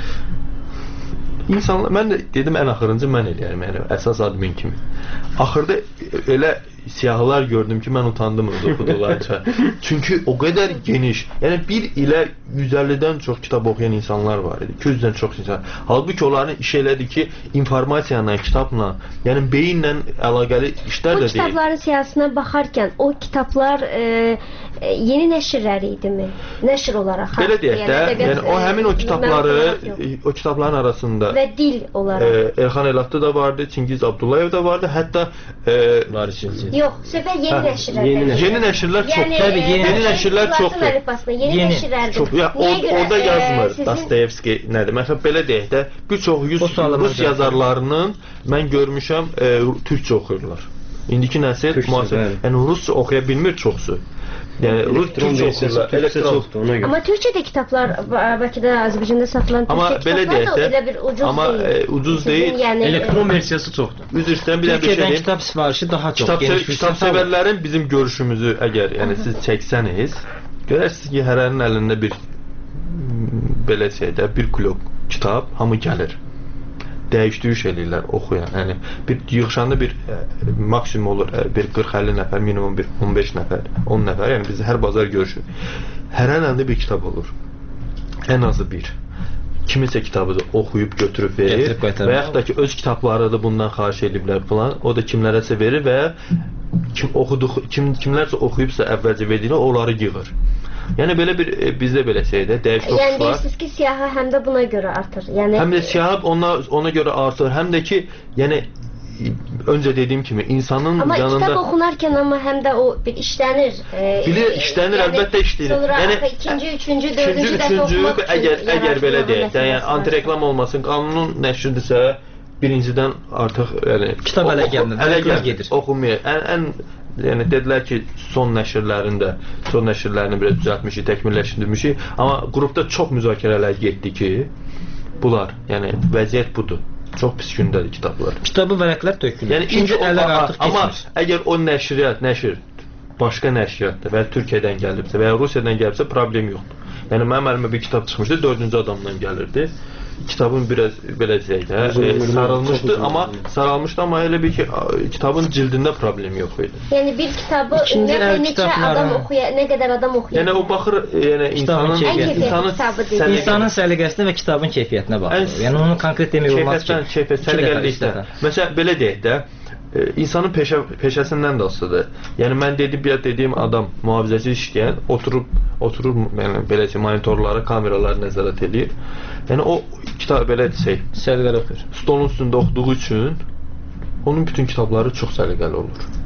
İnsanlar, mən də dedim ən axırıncı mən eləyərəm, yəni əsas admin kimi. Axırda elə siyahılar gördüm ki, mən utandım öz oxuduqlarca. Çünki o qədər geniş, yəni bir ilə yüz əllidən çox kitab oxuyan insanlar var idi, iki yüzdən çox insan. Halbuki onların iş elədi ki, informasiyanla, kitabla, yəni beyinlə əlaqəli işlər də deyil. Bu kitabların siyahısına baxarkən o kitablar e, e, yeni nəşrlər idimi? Nəşr olaraq. Belə deyək də, yəni o həmin o kitabları, o kitabların arasında və dil olaraq. E, Elxan Elatlı da vardı, Çingiz Abdullayev da vardı, hətta e, yox, söhbət yeni nəşrlər. Yeni, yeni nəşrlər çox. Yəni, Təbii, yeni, yeni nəşrlər çoxdur. Yeni, yeni nəşrlərdir. Ya, o, orada yazmır sizin... Dostoyevski nədir? Məsələn, belə deyək də, bir çox rus yazarlarının mən görmüşəm, e, türkçə oxuyurlar. İndiki nəsil, yəni rusca oxuya bilmir çoxsu. Yəni rus türkçə oxuyurlar. Çoxdur ona görə. Amma türkçədə kitablar Bakıda, Azərbaycanda satılan türkçə kitablar da elə bir ucuz amma, deyil. E, ucuz deyil. Yəni, elektron versiyası çoxdur. Üzr istəyirəm, bir də bir şey deyim. Kitab sifarişi daha çox. Kitab, sev kitab sevərlərin bizim görüşümüzü əgər yəni siz çəksəniz, görərsiniz ki, hərənin əlində bir belə şeydə bir klok kitab hamı gəlir. Dəyişdiriş eləyirlər, oxuyan. Yəni bir yığışanda bir ə, maksimum olur bir qırx əlli nəfər, minimum bir on beş nəfər, on nəfər. Yəni biz hər bazar görüşürük. Hərənin əlində bir kitab olur. Ən azı bir. Kimisə kitabı da oxuyub götürüb verir və yaxud da ki öz kitabları da bundan xahiş ediblər falan. O da kimlərəsə verir və kim oxuduq, kim kimlərsə oxuyubsa əvvəlcə verdiyini onları yığır. Yəni belə bir e, bizdə belə şeydə dəyişiklik var. Yəni deyirsiniz ki, siyahı həm də buna görə artır. Yəni həm də siyahı ona ona görə artır, həm də ki, yəni öncə dediyim kimi insanın amma yanında kitab oxunarkən amma həm də o bir işlənir. E, bilir, işlənir, yəni, əlbəttə işlənir. Sonra yəni ikinci, üçüncü, dördüncü dəfə oxumaq üçün əgər əgər belə deyək də, yəni antireklam olmasın, qanunun nəşridirsə birincidən artıq yəni kitab ələ gəlmir, ələ gedir. Oxumaya ən ən yəni dedilər ki, son nəşrlərində, son nəşrlərini biraz düzəltmişik, təkmilləşdirmişik, amma qrupda çox müzakirələr getdi ki, bunlar, yəni vəziyyət budur. Çox pis gündədir kitablar. Kitabı vərəqlər tökülür. Yəni ikinci əllər artıq amma keçmir. əgər o nəşriyyat, nəşr başqa nəşriyyatdır və ya Türkiyədən gəlibsə və ya Rusiyadan gəlibsə problem yoxdur. Yəni mənim əlimə bir kitab çıxmışdı, dördüncü adamdan gəlirdi. Kitabın biraz belə şeydə e, sarılmışdı, amma sarılmışdı amma elə bir ki kitabın cildində problem yox idi. Yəni bir kitabı İkinci nə neçə adam oxuya, nə qədər adam oxuya. Yəni o baxır, yəni insanın insanın insanın, insanın səliqəsinə və kitabın keyfiyyətinə baxır. Yəni onu konkret demək olmaz ki. Keyfiyyət, səliqəlilikdə. Məsələn belə deyək də, e, insanın peşə peşəsindən də asılıdır. Yəni mən dedim bir dediyim adam mühafizəçi işləyən oturub oturur yəni belə ki monitorlara, kameralara nəzarət edir. Yəni o kitab belə desək, səliqəli oxuyur. Stolun üstündə oxuduğu üçün onun bütün kitabları çox səliqəli olur.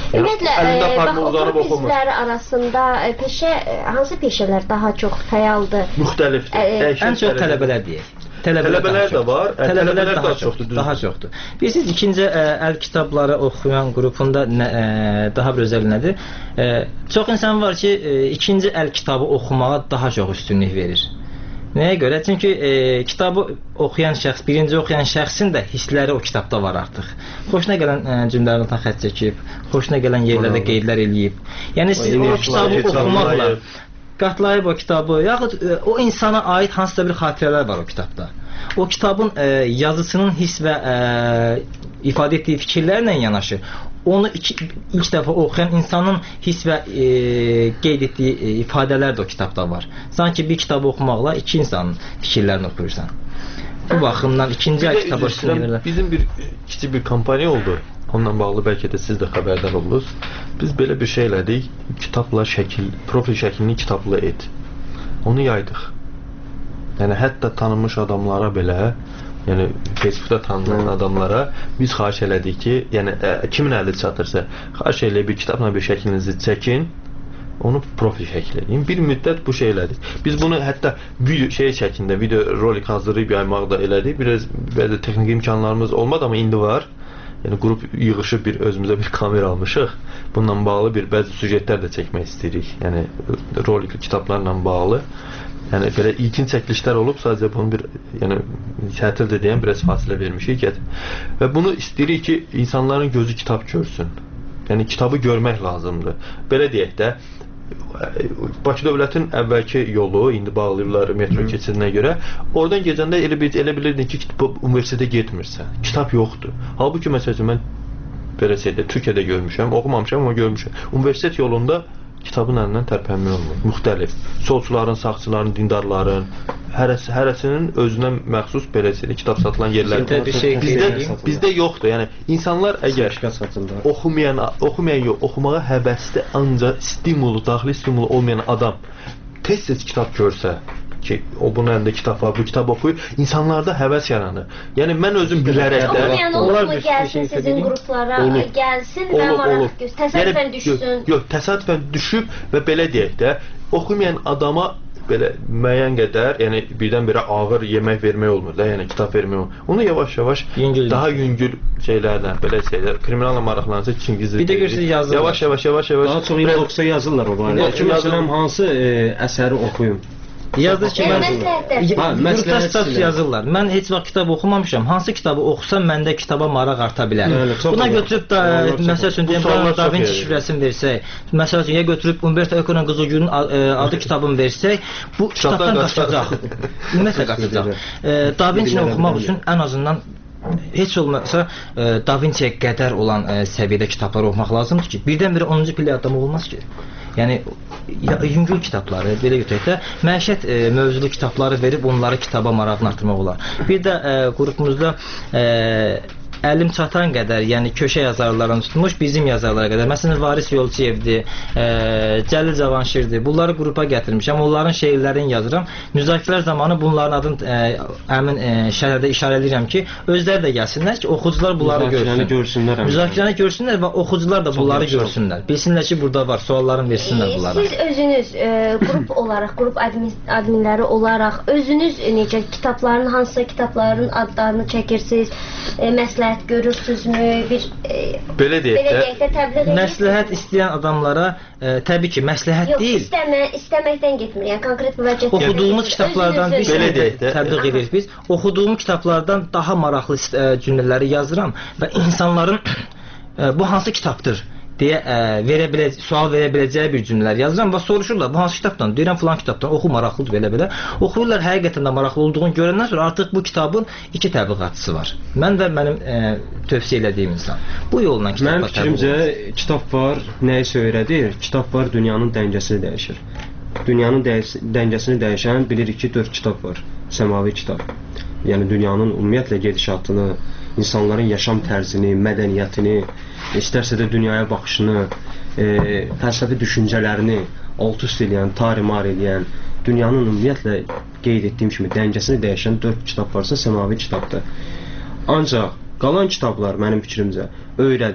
Ümumiyyətlə, əlində e, parmağı bax, uzanıb okul oxumur. bizləri arasında e, peşə, e, hansı peşələr daha çox fəaldır? Müxtəlifdir. E, Dəyişən Ən çox dərəcədə. tələbələr deyək. Tələbələr də var, ə, Tələbələr tələbələr daha daha çoxdur, çoxdur, daha düzdür. çoxdur. Bilirsiniz, ikinci ə, əl kitabları oxuyan qrupunda nə, ə, daha bir özəl nədir? Ə, çox insan var ki, ə, ikinci əl kitabı oxumağa daha çox üstünlük verir. Nəyə görə? Çünki e, kitabı oxuyan şəxs, birinci oxuyan şəxsin də hissləri o kitabda var artıq. Xoşuna gələn e, cümlələrdən xətt çəkib, xoşuna gələn yerlərdə qeydlər eləyib. Yəni siz o kitabı oxumaqla qatlayıb o kitabı, yaxud e, o insana aid hansısa bir xatirələr var o kitabda. O kitabın e, yazısının hiss və e, ifadə etdiyi fikirlərlə yanaşı, onu iki, ilk dəfə oxuyan insanın hiss və e, qeyd etdiyi e, ifadələr də o kitabda var. Sanki bir kitabı oxumaqla iki insanın fikirlərini oxuyursan. Bu baxımdan ikinci əl kitabı oxuyurlar. Bizim bir kiçik bir kampaniya oldu. Onunla bağlı bəlkə də siz də xəbərdar oldunuz. Biz belə bir şey elədik. Kitabla şəkil, profil şəklini kitabla et. Onu yaydıq. Yəni hətta tanınmış adamlara belə, yəni Facebookda tanınan adamlara biz xahiş elədik ki, yəni ə, kimin əli çatırsa, xahiş elə bir kitabla bir şəklinizi çəkin, onu profil şəkli edin. Bir müddət bu şey elədik. Biz bunu hətta video şey şəklində, video rolik hazırlayıb yaymaq da elədik. Biraz bəzi texniki imkanlarımız olmadı, amma indi var. Yəni qrup yığışıb bir özümüzə bir kamera almışıq. Bununla bağlı bir bəzi süjetlər də çəkmək istəyirik. Yəni rolikli kitablarla bağlı. Yəni belə ilkin çəkilişlər olub, sadəcə bunu bir, yəni tətildir deyən biraz fasilə vermişik. Və bunu istəyirik ki, insanların gözü kitab görsün. Yəni kitabı görmək lazımdır. Belə deyək də, Bakı dövlətin əvvəlki yolu, indi bağlayırlar metro keçidinə görə, oradan gecəndə elə, elə bilirdin ki, universitetə getmirsən, kitab yoxdur. Halbuki məsələn mən belə şeydə, Türkiyədə görmüşəm, oxumamışam, amma görmüşəm. Universitet yolunda kitabın əlindən tərpənmək olmur. Müxtəlif. Solçuların, sağçıların, dindarların, hərəsi, hərəsinin özünə məxsus belə şeydə kitab satılan yerlər var. Bizdə, bizdə yoxdur. Yəni insanlar əgər oxumayan, oxumayan yox, oxumağa həvəsli ancaq stimulu, daxili stimulu olmayan adam tez-tez kitab görsə ki, o bunun əlində kitab var, bu kitab oxuyur, insanlarda həvəs yaranır. Yəni mən özüm bilərək də oxumayan olub mu gəlsin sizin qruplara, gəlsin və maraq göz, təsadüfən düşsün. Yox, təsadüfən düşüb və belə deyək də, oxumayan adama belə müəyyən qədər, yəni birdən-birə ağır yemək vermək olmur da, yəni kitab vermək olmur. Onu yavaş-yavaş daha yüngül şeylərlə, belə şeylər, kriminalla maraqlansa Çingizli. Bir də görürsünüz yazırlar. Yavaş-yavaş, yavaş-yavaş. Daha çox inboxda yazırlar o barədə. Məsələn, hansı e, əsəri oxuyum? Yazır ki, mən qrupda status yazırlar. Mən heç vaxt kitab oxumamışam. Hansı kitabı oxusam məndə kitaba maraq arta bilər. Buna götürüb da, məsəl üçün deyəm, Da Vinci şifrəsini versək, məsəl üçün ya götürüb Umberto Eco'nun Qızılgül'ün adı kitabını versək, bu kitabdan qaçacaq. Ümumiyyətlə qaçacaq. Da Vinci'ni oxumaq üçün ən azından heç olmasa Da Vinci'yə qədər olan səviyyədə kitabları oxumaq lazımdır ki, birdən-birə onuncu pilli adam olmaz ki. Yəni yüngül kitabları, belə götürək də, məişət e, mövzulu kitabları verib onları kitaba marağını artırmaq olar. Bir də e, qrupumuzda e, əlim çatan qədər, yəni köşə yazarlarından tutmuş bizim yazarlara qədər. Məsələn, Varis Yolçiyevdir, e, Cəlil Cavanşirdir. Bunları qrupa gətirmişəm. Onların şeirlərini yazıram. Müzakirələr zamanı bunların adını e, həmin e, şərhdə işarə edirəm ki, özləri də gəlsinlər ki, oxucular bunları görsün. görsünlər. Müzakirəni görsünlər və oxucular da bunları Çox görsünlər. Bilsinlər ki, burada var, suallarını versinlər bunlara. Siz özünüz e, qrup olaraq, qrup admin, adminləri olaraq özünüz necə kitabların, hansısa kitabların adlarını çəkirsiniz, e, məsləhət görürsünüzmü? Bir e, belə deyək də, təbliğ məsləhət istəyən adamlara e, təbii ki, məsləhət Yox, deyil. Yox, istəmə, istəməkdən getmir. Yəni konkret müraciət oxuduğumuz kitablardan bir belə deyək də, təbliğ edirik biz. Oxuduğum kitablardan daha maraqlı e, cümlələri yazıram və insanların e, bu hansı kitabdır deyə ə, verə biləcək, sual verə biləcəyi bir cümlələr yazıram və soruşurlar, bu hansı kitabdan? Deyirəm, filan kitabdan, oxu, maraqlıdır, belə-belə. Oxuyurlar, həqiqətən də maraqlı olduğunu görəndən sonra artıq bu kitabın iki təbliğatçısı var. Mən və mənim ə, tövsiyə elədiyim insan. Bu yolla kitabla Mənim fikrimcə, kitab var, nəyisə öyrədir, kitab var, dünyanın dəngəsini dəyişir. Dünyanın dəngəsini dəyişən bilirik ki, dörd kitab var, səmavi kitab. Yəni, dünyanın ümumiyyətlə gedişatını, insanların yaşam tərzini, mədəniyyətini, istərsə də dünyaya baxışını, e, fəlsəfi düşüncələrini alt-üst edən, tarimar edən, dünyanın ümumiyyətlə qeyd etdiyim kimi dəngəsini dəyişən dörd kitab varsa, səmavi kitabdır. Ancaq qalan kitablar mənim fikrimcə öyrədir.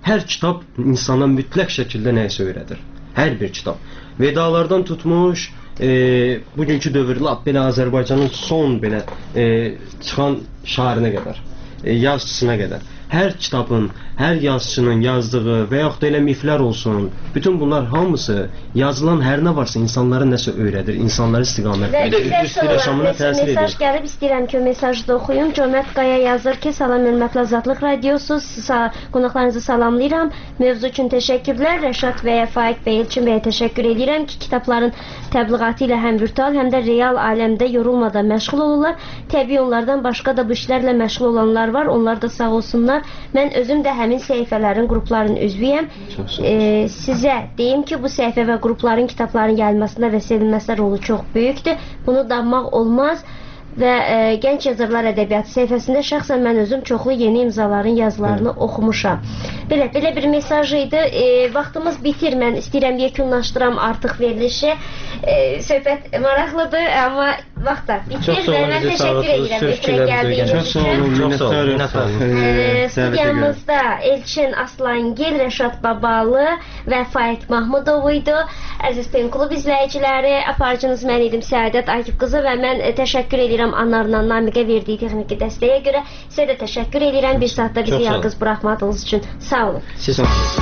hər kitab insana mütləq şəkildə nəyisə öyrədir. Hər bir kitab. Vedalardan tutmuş, e, bugünkü dövrdə belə Azərbaycanın son belə e, çıxan şairinə qədər, e, yazıçısına qədər. Hər kitabın, hər yazıçının yazdığı və yaxud da elə miflər olsun, bütün bunlar hamısı yazılan hər nə varsa insanlara nəsə öyrədir, insanları istiqamətləndirir, yaşamına təsir edir. Mesaj gəlib, istəyirəm ki, o mesajı da oxuyum. Cömət Qaya yazır ki, salam hörmətli Azadlıq Radiosu, qonaqlarınızı salamlayıram. Mövzu üçün təşəkkürlər. Rəşad bəyə, Faiq bəy, Elçin bəyə təşəkkür edirəm ki, kitabların təbliğatı ilə həm virtual, həm də real aləmdə yorulmadan məşğul olurlar. Təbii onlardan başqa da bu işlərlə məşğul olanlar var. Onlar da sağ olsunlar. Mən özüm də həmin səhifələrin, qrupların üzvüyəm. E, sizə deyim ki, bu səhifə və qrupların, kitabların yayılmasında və sevilməsində rolu çox böyükdür. Bunu danmaq olmaz. Və e, Gənc Yazarlar Ədəbiyyatı səhifəsində şəxsən mən özüm çoxlu yeni imzaların yazılarını evet. oxumuşam. Belə, belə bir mesaj idi. E, vaxtımız bitir, mən istəyirəm yekunlaşdıram artıq verilişi. E, söhbət maraqlıdır, amma vaxt da bitir və mən təşəkkür edirəm efirə gəldiyiniz üçün. Çox sağ olun. Studiyamızda Elçin Aslangil, Rəşad Babalı və Faiq Mahmudov idi. Əziz Pen Klub izləyiciləri, aparıcınız mən idim Səadət Akif qızı və mən e, təşəkkür edirəm Anarla Namiqə verdiyi texniki dəstəyə görə. Sizə də təşəkkür edirəm bir saatda bizi yalqız buraxmadığınız üçün. Sağ olun. Siz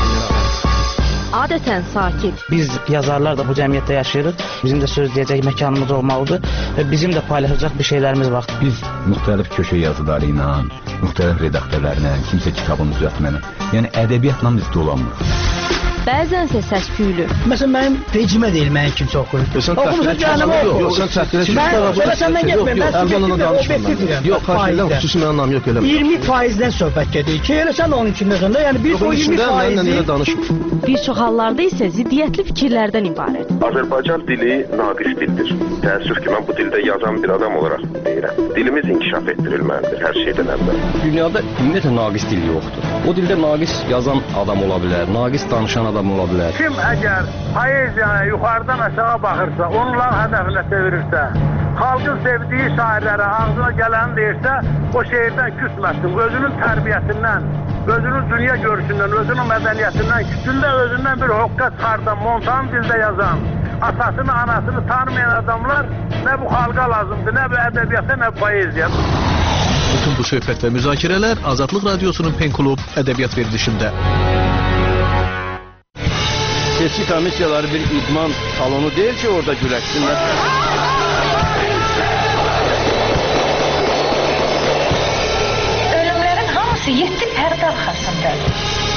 Adətən sakit. Biz yazarlar da bu cəmiyyətdə yaşayırıq. Bizim də söz deyəcək məkanımız olmalıdır və bizim də paylaşacaq bir şeylərimiz var. Biz müxtəlif köşə yazıları ilə, müxtəlif redaktörlərlə, kimsə kitabını düzəltməni, yəni ədəbiyyatla biz dolanmırıq. Bəzənsə səs-küylü. Məsələn, mənim vecimə deyil, mənim kimsə oxuyur. Oxumusa canımı oxuyur. Yox, sən təxirə çıxır. Mən belə səndən getməyim, mən subjektiv, obyektivdirəm. Yox, xahiş xüsusi mənim anlam yox elə. iyirmi faizdən söhbət gedir ki, elə sən onun içində səndə, yəni bir o iyirmi faizi. Bir çox hallarda isə ziddiyyətli fikirlərdən ibarət. Azərbaycan dili naqis dildir. Təəssüf ki, mən bu dildə yazan bir adam olaraq deyirəm. Dilimiz inkişaf etdirilməlidir hər şeydən əvvəl. Dünyada ümumiyyətlə naqis dil yoxdur. O dildə naqis yazan adam ola bilər, naqis danışan adam ola bilər. Kim əgər poeziyaya yuxarıdan aşağı baxırsa, onların hədəfinə çevirirsə, xalqın sevdiyi şairlərə ağzına gələni deyirsə, o şeirdən küsməsin, özünün tərbiyəsindən, özünün dünya görüşündən, özünün mədəniyyətindən, küçündə özündən bir hoqqa çıxardan, montan dildə yazan, atasını, anasını tanımayan adamlar nə bu xalqa lazımdır, nə bu ədəbiyyata, nə bu poeziya. Bütün bu söhbət və müzakirələr Azadlıq Radiosunun Pen Klub ədəbiyyat verilişində. Seçki komissiyaları bir idman salonu deyil ki, orada güləşsinlər. Ölümlərin hamısı yeddi pərdə arxasındadır.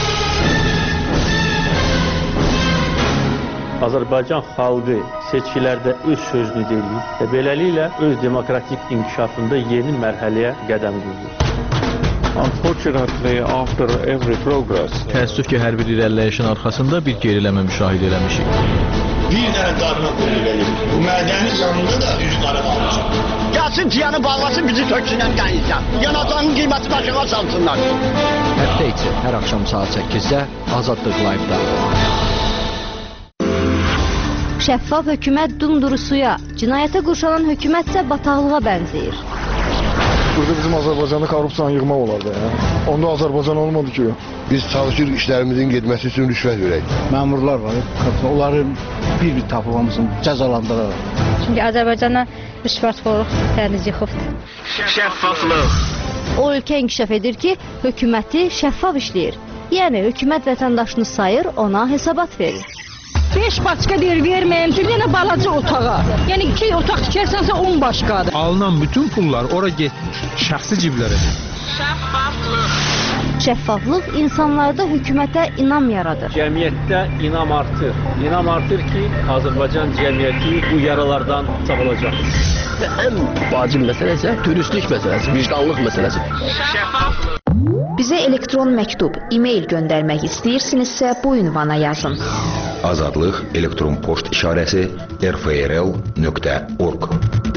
Azərbaycan xalqı seçkilərdə öz sözünü deyir və beləliklə öz demokratik inkişafında yeni mərhələyə qədəm qoyur. Unfortunately, after every progress, təəssüf ki, hər bir irəliləyişin arxasında bir geriləmə müşahidə eləmişik. Bir dənə qarına qoyulur. Bu mədənin yanında da üç qara qalmışıq. Gəlsin ciyanı bağlasın, bizi töksünən qənizdən. Yanacağın qiyməti başına salsınlar. Həftə içi hər axşam saat səkkizdə Azadlıq Live-da. Şəffaf hökumət dumdurusuya, cinayətə qurşanan hökumətsə bataqlığa bənzəyir. Burada bizim Azərbaycanda korrupsiyanı yığmaq olardı. Ya. Onda Azərbaycan olmadı ki. Biz çalışırıq işlərimizin getməsi üçün rüşvət verək. Məmurlar var, onların bir-bir tapılmasını cəzalandıraraq. Çünki Azərbaycana rüşvətxorluq dəniz yıxıbdır. Şəffaflıq. O ölkə inkişaf edir ki, hökuməti şəffaf işləyir. Yəni hökumət vətəndaşını sayır, ona hesabat verir. beş başqa deyir, verməyəm ki, yenə balaca otağa. Yəni iki otaq tikərsənsə on başqadır. Alınan bütün pullar ora getmir, şəxsi ciblərə. Şəffaflıq. Şəffaflıq insanlarda hökumətə inam yaradır. Cəmiyyətdə inam artır. İnam artır ki, Azərbaycan cəmiyyəti bu yaralardan sağılacaq. Və ən vacib məsələ isə dürüstlük məsələsi, vicdanlıq məsələsi. Şəffaflıq. Bizə elektron məktub, e-mail göndərmək istəyirsinizsə bu ünvana yazın. Azadlıq elektron poçt işarəsi r f r l nöqtə org.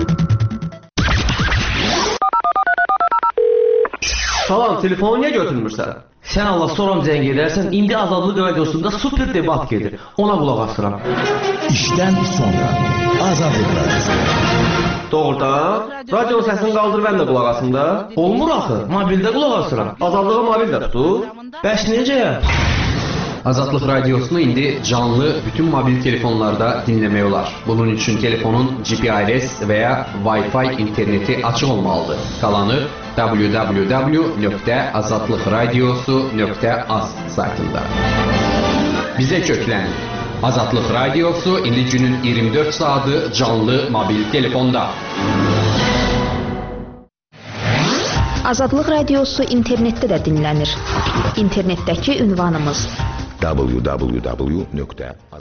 Salam, telefonu niyə götürmürsən? Sən Allah soram zəng edərsən, indi Azadlıq Radiosunda super debat gedir. Ona qulaq asıram. İşdən sonra Azadlıq Radiosu. Doğrudan, radio səsini qaldır, mən də qulaq asım da. Olmur axı, mobildə qulaq asıram. Azadlığa mobil də tutur. Bəs necə? Azadlıq Radiosunu indi canlı bütün mobil telefonlarda dinləmək olar. Bunun üçün telefonun G P R S və ya Wi-Fi interneti açıq olmalıdır. Qalanı w w w nöqtə azadlıqradiosu nöqtə az saytında. Bizə köklənin. Azadlıq Radiosu indi günün iyirmi dörd saatı canlı mobil telefonda. Azadlıq Radiosu internetdə də dinlənir. İnternetdəki ünvanımız w w w nöqtə